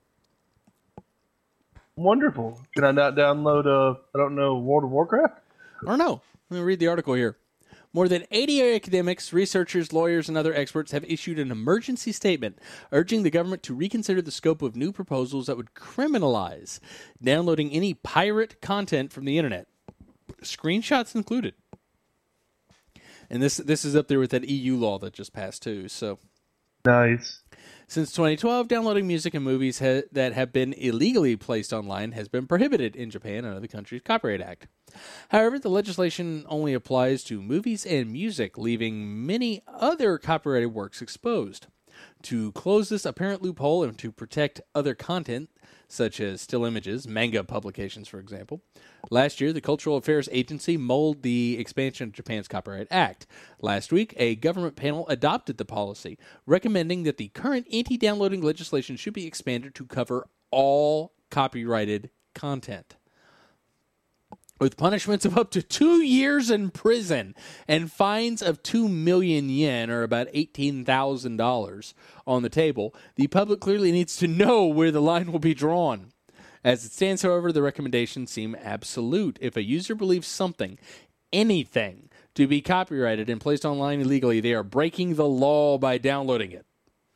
Speaker 2: Wonderful. Can I not download, World of Warcraft?
Speaker 1: I don't know. Let me read the article here. More than 80 academics, researchers, lawyers, and other experts have issued an emergency statement urging the government to reconsider the scope of new proposals that would criminalize downloading any pirate content from the internet, screenshots included. And this is up there with that EU law that just passed too. So
Speaker 2: nice.
Speaker 1: Since 2012, downloading music and movies that have been illegally placed online has been prohibited in Japan under the country's Copyright Act. However, the legislation only applies to movies and music, leaving many other copyrighted works exposed. To close this apparent loophole and to protect other content, such as still images, manga publications, for example, last year the Cultural Affairs Agency mulled the expansion of Japan's Copyright Act. Last week, a government panel adopted the policy, recommending that the current anti-downloading legislation should be expanded to cover all copyrighted content, with punishments of up to 2 years in prison and fines of 2 million yen, or about $18,000, on the table. The public clearly needs to know where the line will be drawn. As it stands, however, the recommendations seem absolute. If a user believes something, anything, to be copyrighted and placed online illegally, they are breaking the law by downloading it.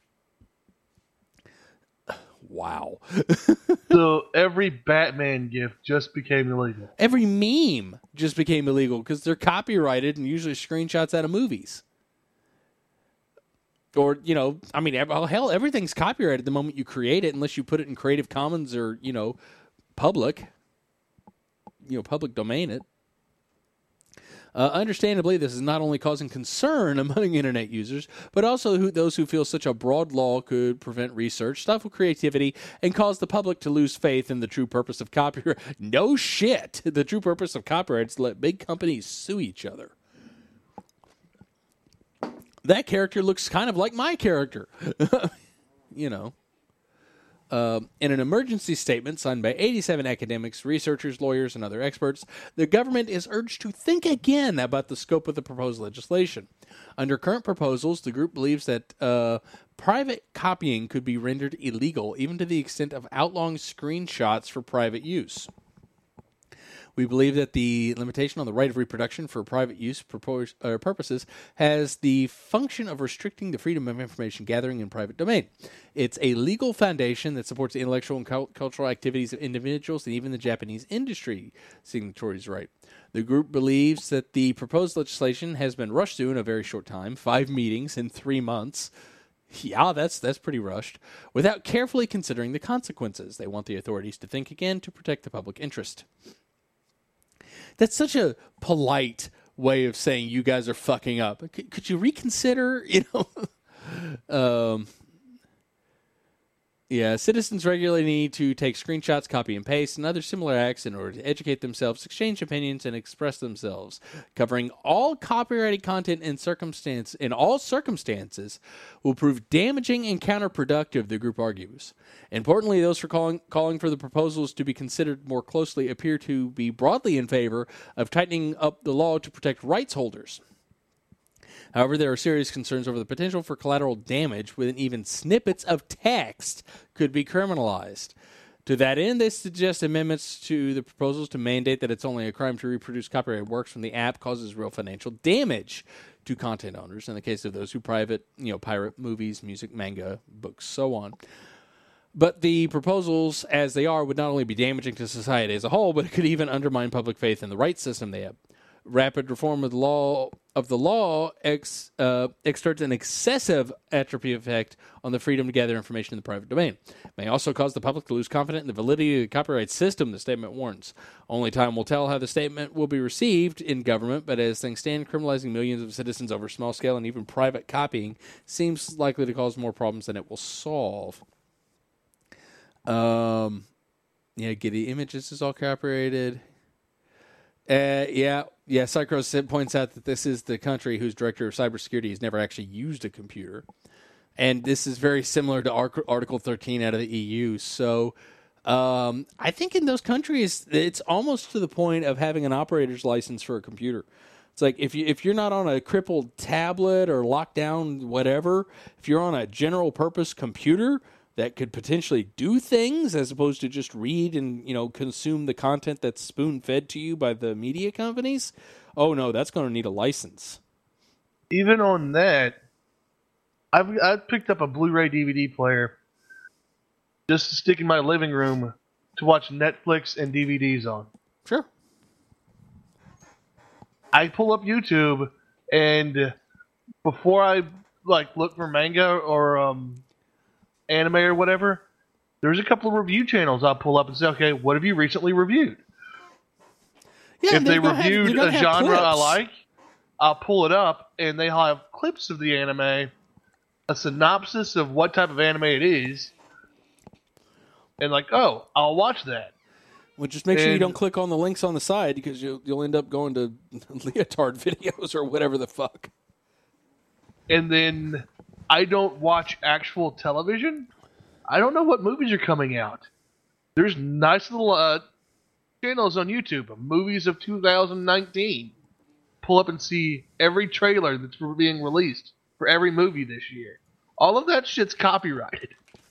Speaker 1: Wow.
Speaker 2: So every Batman gift just became illegal.
Speaker 1: Every meme just became illegal because they're copyrighted and usually screenshots out of movies. Or, hell, everything's copyrighted the moment you create it unless you put it in Creative Commons or, public domain it. Understandably, this is not only causing concern among internet users, but also those who feel such a broad law could prevent research, stifle creativity, and cause the public to lose faith in the true purpose of copyright. No shit! The true purpose of copyright is to let big companies sue each other. That character looks kind of like my character. In an emergency statement signed by 87 academics, researchers, lawyers, and other experts, the government is urged to think again about the scope of the proposed legislation. Under current proposals, the group believes that private copying could be rendered illegal, even to the extent of outlawing screenshots for private use. We believe that the limitation on the right of reproduction for private use purposes has the function of restricting the freedom of information gathering in private domain. It's a legal foundation that supports the intellectual and cultural activities of individuals and even the Japanese industry, signatories write. The group believes that the proposed legislation has been rushed through in a very short time, 5 meetings in 3 months. Yeah, that's pretty rushed, without carefully considering the consequences. They want the authorities to think again to protect the public interest. That's such a polite way of saying you guys are fucking up. Could you reconsider? Yeah, citizens regularly need to take screenshots, copy and paste, and other similar acts in order to educate themselves, exchange opinions, and express themselves. Covering all copyrighted content in all circumstances will prove damaging and counterproductive, the group argues. Importantly, those for calling for the proposals to be considered more closely appear to be broadly in favor of tightening up the law to protect rights holders. However, there are serious concerns over the potential for collateral damage when even snippets of text could be criminalized. To that end, they suggest amendments to the proposals to mandate that it's only a crime to reproduce copyrighted works from the app causes real financial damage to content owners in the case of those who pirate movies, music, manga, books, so on. But the proposals, as they are, would not only be damaging to society as a whole, but it could even undermine public faith in the rights system they have. Rapid reform of the law exerts an excessive atrophy effect on the freedom to gather information in the private domain. It may also cause the public to lose confidence in the validity of the copyright system, the statement warns. Only time will tell how the statement will be received in government, but as things stand, criminalizing millions of citizens over small scale and even private copying seems likely to cause more problems than it will solve. Getty Images is all copyrighted. Psychros points out that this is the country whose director of cybersecurity has never actually used a computer. And this is very similar to Article 13 out of the EU. So I think in those countries, it's almost to the point of having an operator's license for a computer. It's like if you're not on a crippled tablet or locked down whatever, if you're on a general purpose computer that could potentially do things as opposed to just read and, consume the content that's spoon-fed to you by the media companies, oh no, that's going to need a license.
Speaker 2: Even on that, I've picked up a Blu-ray DVD player just to stick in my living room to watch Netflix and DVDs on.
Speaker 1: Sure.
Speaker 2: I pull up YouTube, and before I look for manga or anime or whatever, there's a couple of review channels I'll pull up and say, okay, what have you recently reviewed?
Speaker 1: Yeah,
Speaker 2: if they reviewed a genre
Speaker 1: clips.
Speaker 2: I like, I'll pull it up, and they have clips of the anime, a synopsis of what type of anime it is, and I'll watch that.
Speaker 1: Well, just make sure you don't click on the links on the side because you'll end up going to leotard videos or whatever the fuck.
Speaker 2: And then I don't watch actual television. I don't know what movies are coming out. There's nice little channels on YouTube of movies of 2019. Pull up and see every trailer that's being released for every movie this year. All of that shit's copyrighted.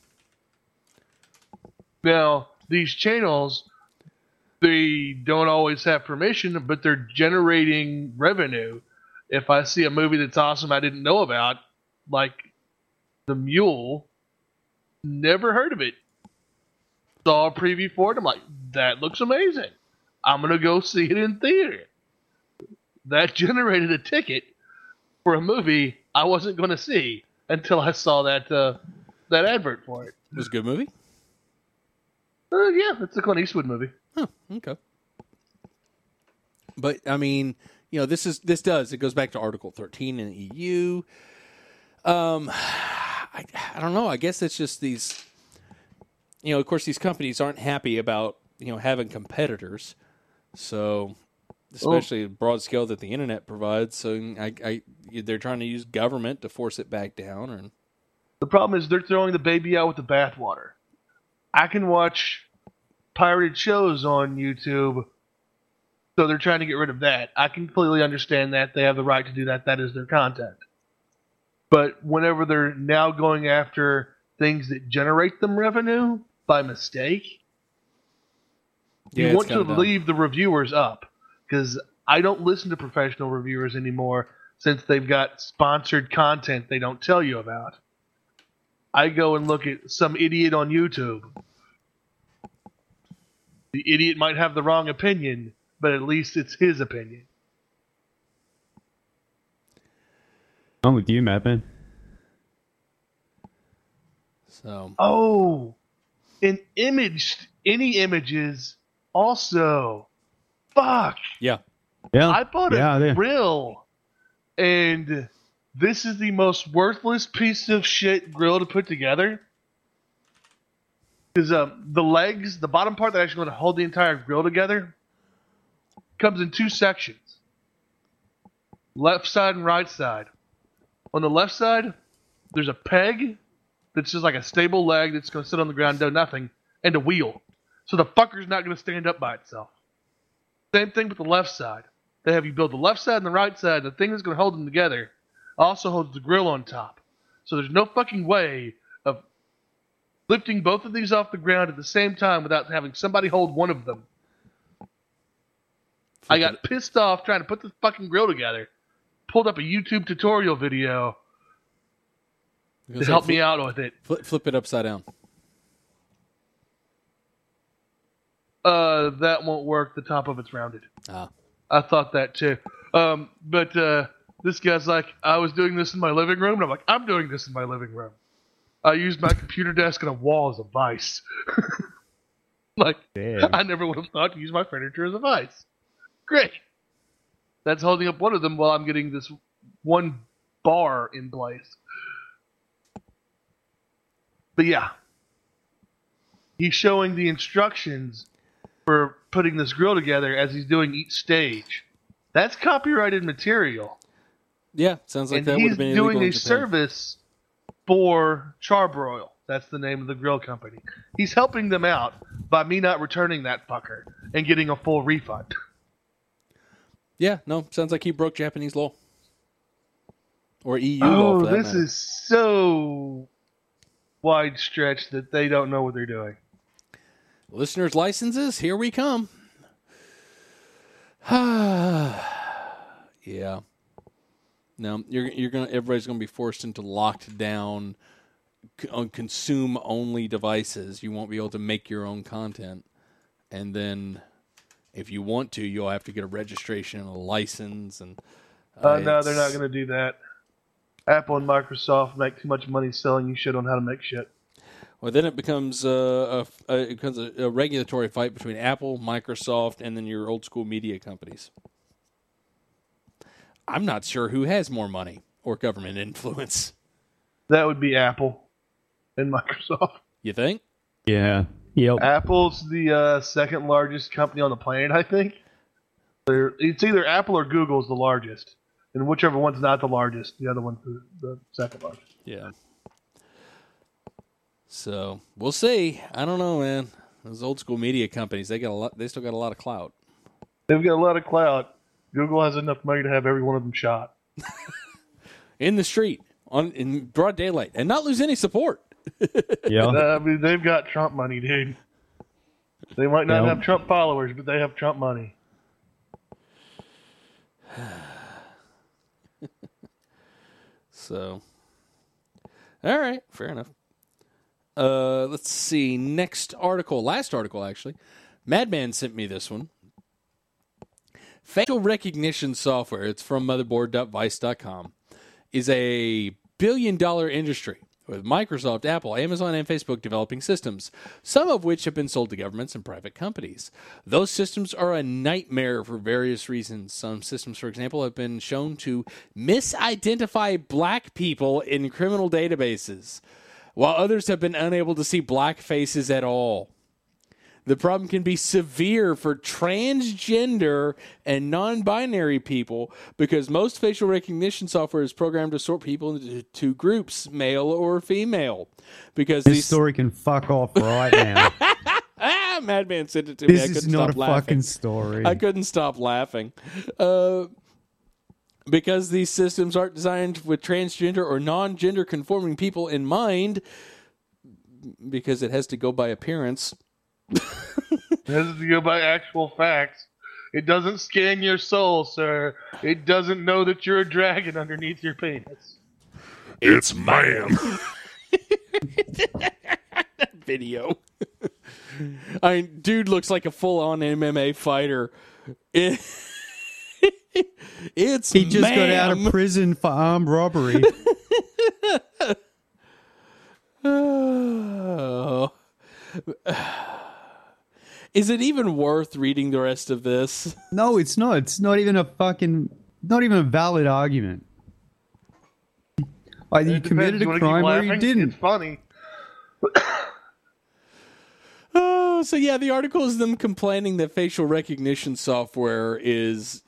Speaker 2: Now, these channels, they don't always have permission, but they're generating revenue. If I see a movie that's awesome I didn't know about, like The Mule, never heard of it. Saw a preview for it. I'm like, that looks amazing. I'm going to go see it in theater. That generated a ticket for a movie I wasn't going to see until I saw that advert for it.
Speaker 1: It was a good movie?
Speaker 2: Yeah, it's a Clint Eastwood movie.
Speaker 1: Huh, okay. But, I mean, it goes back to Article 13 in the EU. I don't know. I guess it's just these, of course, these companies aren't happy about, having competitors. So, especially the broad scale that the internet provides. So, they're trying to use government to force it back down.
Speaker 2: The problem is they're throwing the baby out with the bathwater. I can watch pirated shows on YouTube, so they're trying to get rid of that. I completely understand that. They have the right to do that. That is their content. But whenever they're now going after things that generate them revenue by mistake, you want to leave the reviewers up. Because I don't listen to professional reviewers anymore since they've got sponsored content they don't tell you about. I go and look at some idiot on YouTube. The idiot might have the wrong opinion, but at least it's his opinion.
Speaker 3: I'm with you, Madman.
Speaker 1: So.
Speaker 2: Any images also. Fuck.
Speaker 1: Yeah.
Speaker 2: I bought a grill, and this is the most worthless piece of shit grill to put together. Is the legs, the bottom part that actually going to hold the entire grill together, comes in two sections. Left side and right side. On the left side, there's a peg that's just like a stable leg that's going to sit on the ground and do nothing, and a wheel. So the fucker's not going to stand up by itself. Same thing with the left side. They have you build the left side and the right side, and the thing that's going to hold them together also holds the grill on top. So there's no fucking way of lifting both of these off the ground at the same time without having somebody hold one of them. I got pissed off trying to put this fucking grill together. Pulled up a YouTube tutorial video to help me out with it.
Speaker 1: Flip it upside down.
Speaker 2: That won't work. The top of it's rounded.
Speaker 1: Ah.
Speaker 2: I thought that too. But this guy's like, I was doing this in my living room. And I'm like, I'm doing this in my living room. I used my computer desk and a wall as a vise. Like,
Speaker 3: Damn.
Speaker 2: I never would have thought to use my furniture as a vise. Great. That's holding up one of them while I'm getting this one bar in place. But yeah. He's showing the instructions for putting this grill together as he's doing each stage. That's copyrighted material.
Speaker 1: Yeah, sounds like
Speaker 2: And
Speaker 1: that would
Speaker 2: he's
Speaker 1: have been illegal
Speaker 2: doing
Speaker 1: in
Speaker 2: a
Speaker 1: Japan.
Speaker 2: service for Charbroil. That's the name of the grill company. He's helping them out by me not returning that fucker and getting a full refund.
Speaker 1: Yeah, no, sounds like he broke Japanese law. Or EU law, for that
Speaker 2: this
Speaker 1: matter.
Speaker 2: is so wide stretch that they don't know what they're doing.
Speaker 1: Listeners' licenses, here we come. Yeah. No, everybody's gonna be forced into locked down, consume only devices. You won't be able to make your own content, and then if you want to, you'll have to get a registration and a license. And
Speaker 2: No, they're not going to do that. Apple and Microsoft make too much money selling you shit on how to make shit.
Speaker 1: Well, then it becomes a regulatory fight between Apple, Microsoft, and then your old school media companies. I'm not sure who has more money or government influence.
Speaker 2: That would be Apple and Microsoft.
Speaker 1: You think?
Speaker 3: Yeah. Yep.
Speaker 2: Apple's the second largest company on the planet, I think. It's either Apple or Google's the largest. And whichever one's not the largest, the other one's the second largest.
Speaker 1: Yeah. So we'll see. I don't know, man. Those old school media companies, they still got a lot of clout.
Speaker 2: They've got a lot of clout. Google has enough money to have every one of them shot.
Speaker 1: In the street, in broad daylight, and not lose any support.
Speaker 3: Yeah.
Speaker 2: I mean, they've got Trump money, dude. They might not have Trump followers, but they have Trump money.
Speaker 1: So, all right, fair enough. Let's see. Last article, actually. Madman sent me this one. Facial recognition software, it's from motherboard.vice.com, is a billion-dollar industry, with Microsoft, Apple, Amazon, and Facebook developing systems, some of which have been sold to governments and private companies. Those systems are a nightmare for various reasons. Some systems, for example, have been shown to misidentify black people in criminal databases, while others have been unable to see black faces at all. The problem can be severe for transgender and non-binary people because most facial recognition software is programmed to sort people into two groups, male or female. Because
Speaker 3: This story can fuck off right now.
Speaker 1: Madman sent it to me.
Speaker 3: This
Speaker 1: I
Speaker 3: is
Speaker 1: couldn't
Speaker 3: not a
Speaker 1: stop laughing.
Speaker 3: fucking story.
Speaker 1: I couldn't stop laughing. Because these systems aren't designed with transgender or non-gender conforming people in mind, because it has to go by appearance.
Speaker 2: It has to go by actual facts. It doesn't scan your soul, sir. It doesn't know that you're a dragon underneath your penis.
Speaker 4: It's ma'am.
Speaker 1: Video. I mean, dude looks like a full-on MMA fighter. It's
Speaker 3: He just got out of prison for armed robbery.
Speaker 1: Oh. Is it even worth reading the rest of this?
Speaker 3: No, it's not. It's not even a valid argument. Either you
Speaker 2: It depends.
Speaker 3: committed
Speaker 2: You
Speaker 3: a
Speaker 2: wanna keep
Speaker 3: crime or you
Speaker 2: laughing?
Speaker 3: didn't.
Speaker 2: It's funny.
Speaker 1: Oh, so yeah, the article is them complaining that facial recognition software is,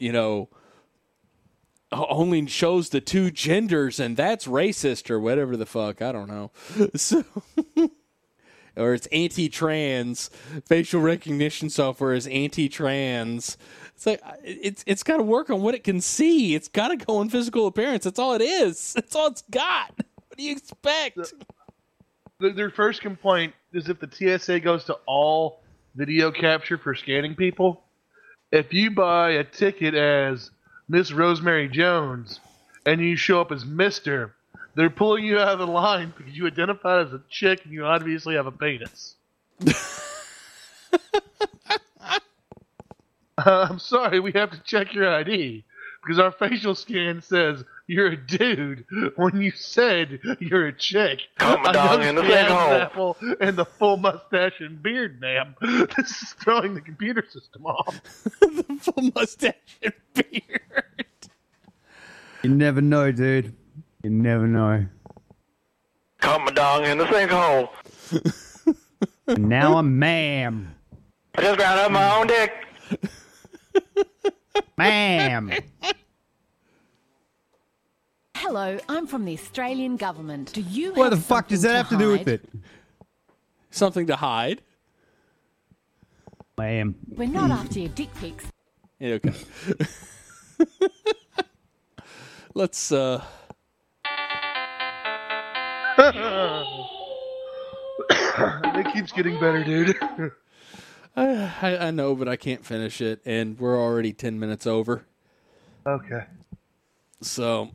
Speaker 1: only shows the two genders, and that's racist or whatever the fuck. I don't know. So, or it's anti-trans. Facial recognition software is anti-trans. It's like it's got to work on what it can see. It's got to go on physical appearance. That's all it is. That's all it's got. What do you expect?
Speaker 2: Their first complaint is if the TSA goes to all video capture for scanning people. If you buy a ticket as Miss Rosemary Jones and you show up as Mr., they're pulling you out of the line because you identify as a chick and you obviously have a penis. I'm sorry, we have to check your ID because our facial scan says you're a dude when you said you're a chick.
Speaker 5: Come down in the sinkhole.
Speaker 2: Apple and the full mustache and beard, ma'am. This is throwing the computer system off.
Speaker 1: The full mustache and beard.
Speaker 3: You never know, dude. You never know.
Speaker 5: Come down in the sinkhole.
Speaker 3: And now I'm ma'am.
Speaker 5: I just ground up my own dick.
Speaker 3: Ma'am.
Speaker 6: Hello, I'm from the Australian government. Do you
Speaker 3: What the
Speaker 6: have
Speaker 3: fuck does that have to
Speaker 6: something
Speaker 3: do
Speaker 6: hide?
Speaker 3: with it?
Speaker 1: Something to hide.
Speaker 3: Ma'am.
Speaker 6: We're not after your dick pics.
Speaker 1: Yeah, okay. Let's
Speaker 2: It keeps getting better, dude.
Speaker 1: I know, but I can't finish it, and we're already 10 minutes over.
Speaker 2: Okay.
Speaker 1: So,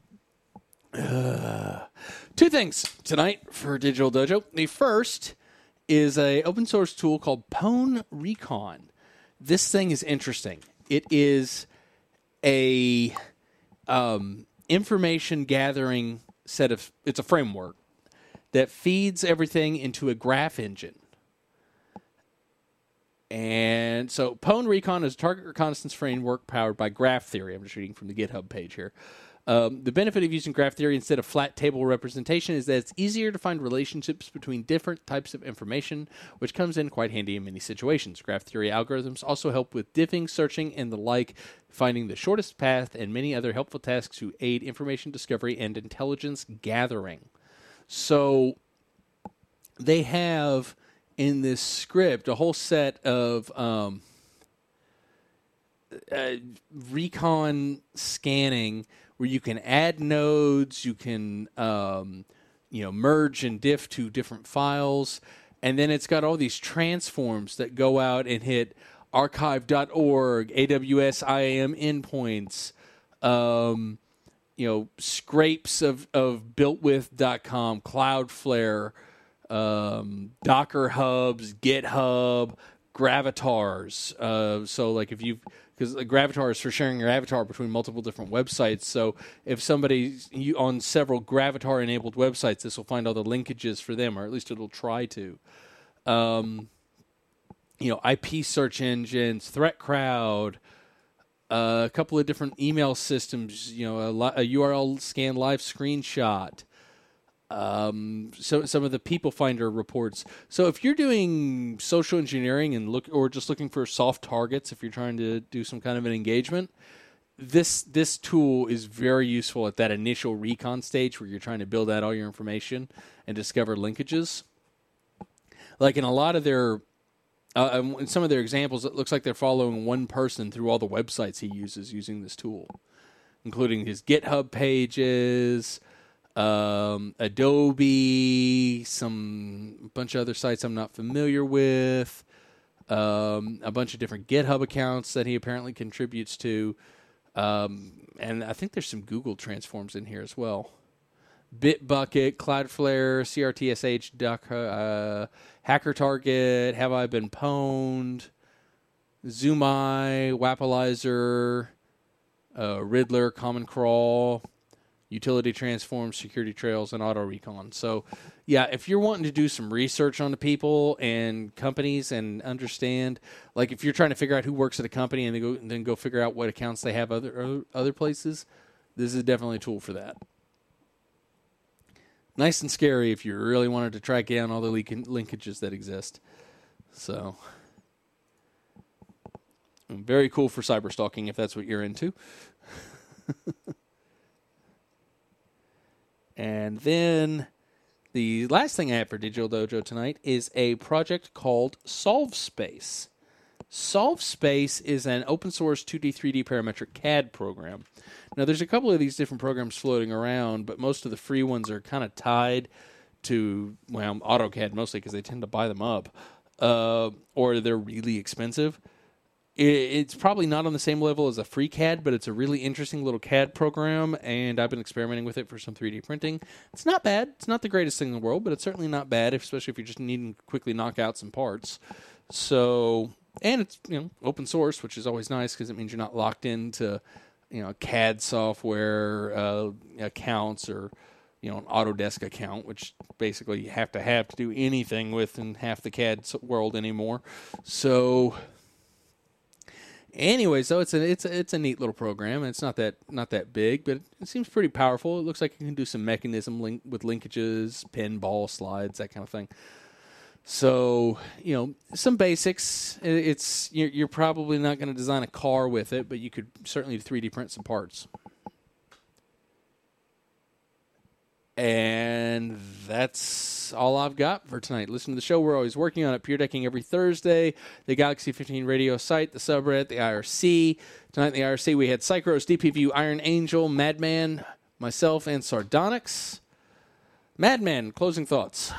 Speaker 1: two things tonight for Digital Dojo. The first is a open source tool called Pwn Recon. This thing is interesting. It is a information gathering it's a framework that feeds everything into a graph engine. And so Pwn Recon is a target reconnaissance framework powered by graph theory. I'm just reading from the GitHub page here. The benefit of using graph theory instead of flat table representation is that it's easier to find relationships between different types of information, which comes in quite handy in many situations. Graph theory algorithms also help with diffing, searching, and the like, finding the shortest path, and many other helpful tasks to aid information discovery and intelligence gathering. So they have in this script a whole set of recon scanning where you can add nodes, you can merge and diff to different files, and then it's got all these transforms that go out and hit archive.org, AWS IAM endpoints, scrapes of builtwith.com, Cloudflare, Docker hubs, GitHub, Gravitars. So like because Gravatar is for sharing your avatar between multiple different websites. So if somebody's on several Gravatar-enabled websites, this will find all the linkages for them, or at least it'll try to. IP search engines, ThreatCrowd, a couple of different email systems, a URL scan live screenshot. So some of the People Finder reports. So if you're doing social engineering and or just looking for soft targets, if you're trying to do some kind of an engagement, this tool is very useful at that initial recon stage where you're trying to build out all your information and discover linkages. Like in a lot of their, in some of their examples, it looks like they're following one person through all the websites he uses using this tool, including his GitHub pages, Adobe, a bunch of other sites I'm not familiar with, a bunch of different GitHub accounts that he apparently contributes to, and I think there's some Google transforms in here as well. Bitbucket, Cloudflare, CRTSH, Hacker Target, Have I Been Pwned, Zoomeye, Wapalizer, Riddler, Common Crawl, Utility Transforms, Security Trails, and Auto Recon. So, yeah, if you're wanting to do some research on the people and companies and understand, like if you're trying to figure out who works at a company and then go figure out what accounts they have other places, this is definitely a tool for that. Nice and scary if you really wanted to track down all the linkages that exist. So, very cool for cyberstalking if that's what you're into. And then the last thing I have for Digital Dojo tonight is a project called SolveSpace. SolveSpace is an open source 2D, 3D parametric CAD program. Now, there's a couple of these different programs floating around, but most of the free ones are kind of tied to, well, AutoCAD mostly because they tend to buy them up, or they're really expensive. It's probably not on the same level as a free CAD, but it's a really interesting little CAD program, and I've been experimenting with it for some 3D printing. It's not bad. It's not the greatest thing in the world, but it's certainly not bad, especially if you're just needing to quickly knock out some parts. So, and it's open source, which is always nice because it means you're not locked into CAD software accounts or an Autodesk account, which basically you have to do anything with in half the CAD world anymore. So. Anyway, so it's a neat little program. It's not that big, but it seems pretty powerful. It looks like you can do some mechanism with linkages, pinball slides, that kind of thing. So some basics. You're probably not going to design a car with it, but you could certainly 3D print some parts. And that's all I've got for tonight. Listen to the show. We're always working on it. Pure Decking every Thursday. The Galaxy 15 radio site, the subreddit, the IRC. Tonight in the IRC we had Psychros, DPView, Iron Angel, Madman, myself, and Sardonyx. Madman, closing thoughts.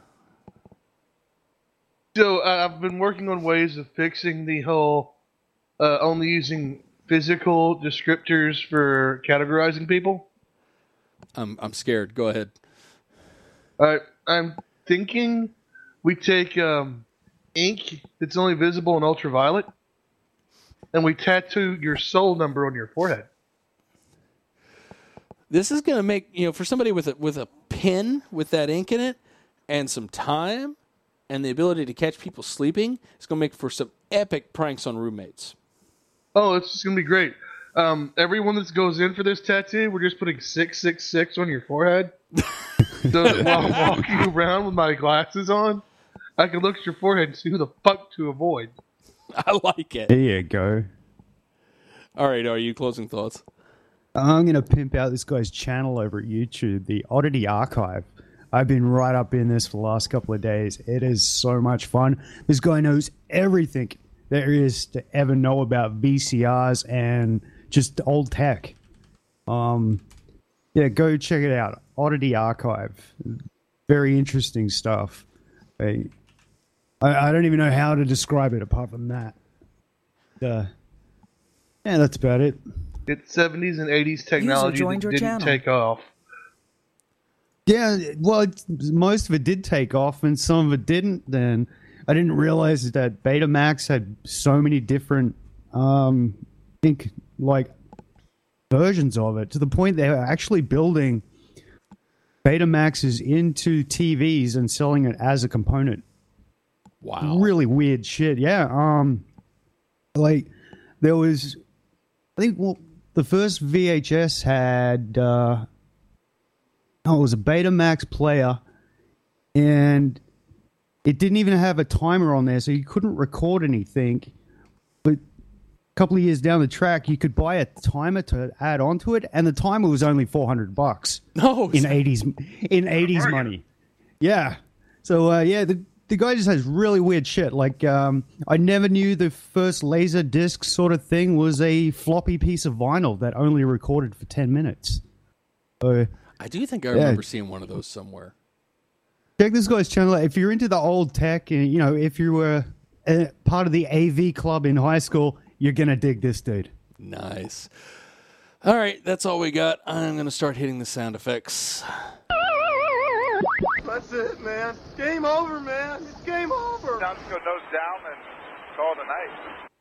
Speaker 2: So I've been working on ways of fixing the whole only using physical descriptors for categorizing people.
Speaker 1: I'm scared. Go ahead.
Speaker 2: I'm thinking we take ink that's only visible in ultraviolet, and we tattoo your soul number on your forehead.
Speaker 1: This is going to make for somebody with a pen with that ink in it, and some time, and the ability to catch people sleeping. It's going to make for some epic pranks on roommates.
Speaker 2: Oh, it's just going to be great. Everyone that goes in for this tattoo, we're just putting 666 on your forehead. So that while I'm walking around with my glasses on, I can look at your forehead and see who the fuck to avoid.
Speaker 1: I like it.
Speaker 3: There you go.
Speaker 1: All right, are you closing thoughts?
Speaker 3: I'm going to pimp out this guy's channel over at YouTube, the Oddity Archive. I've been right up in this for the last couple of days. It is so much fun. This guy knows everything there is to ever know about VCRs and just old tech. Yeah, go check it out. Oddity Archive. Very interesting stuff. I don't even know how to describe it apart from that. Yeah, that's about it.
Speaker 2: It's 70s and 80s technology that didn't take off.
Speaker 3: Yeah, well, most of it did take off, and some of it didn't. Then I didn't realize that Betamax had so many different, versions of it, to the point they were actually building Betamaxes into TVs and selling it as a component.
Speaker 1: Wow.
Speaker 3: Really weird shit. Yeah. There was, I think, the first VHS had, it was a Betamax player, and it didn't even have a timer on there, so you couldn't record anything. But a couple of years down the track, you could buy a timer to add onto it, and the timer was only $400 in 80s money. Yeah. So the guy just has really weird shit. Like I never knew the first laser disc sort of thing was a floppy piece of vinyl that only recorded for 10 minutes.
Speaker 1: I do think I remember seeing one of those somewhere.
Speaker 3: Check this guy's channel out. If you're into the old tech, and if you were part of the AV club in high school, you're gonna dig this dude.
Speaker 1: Nice. All right, that's all we got. I'm gonna start hitting the sound effects.
Speaker 7: That's it, man. Game over, man. It's game over.
Speaker 5: Now just go nose down and call it a night.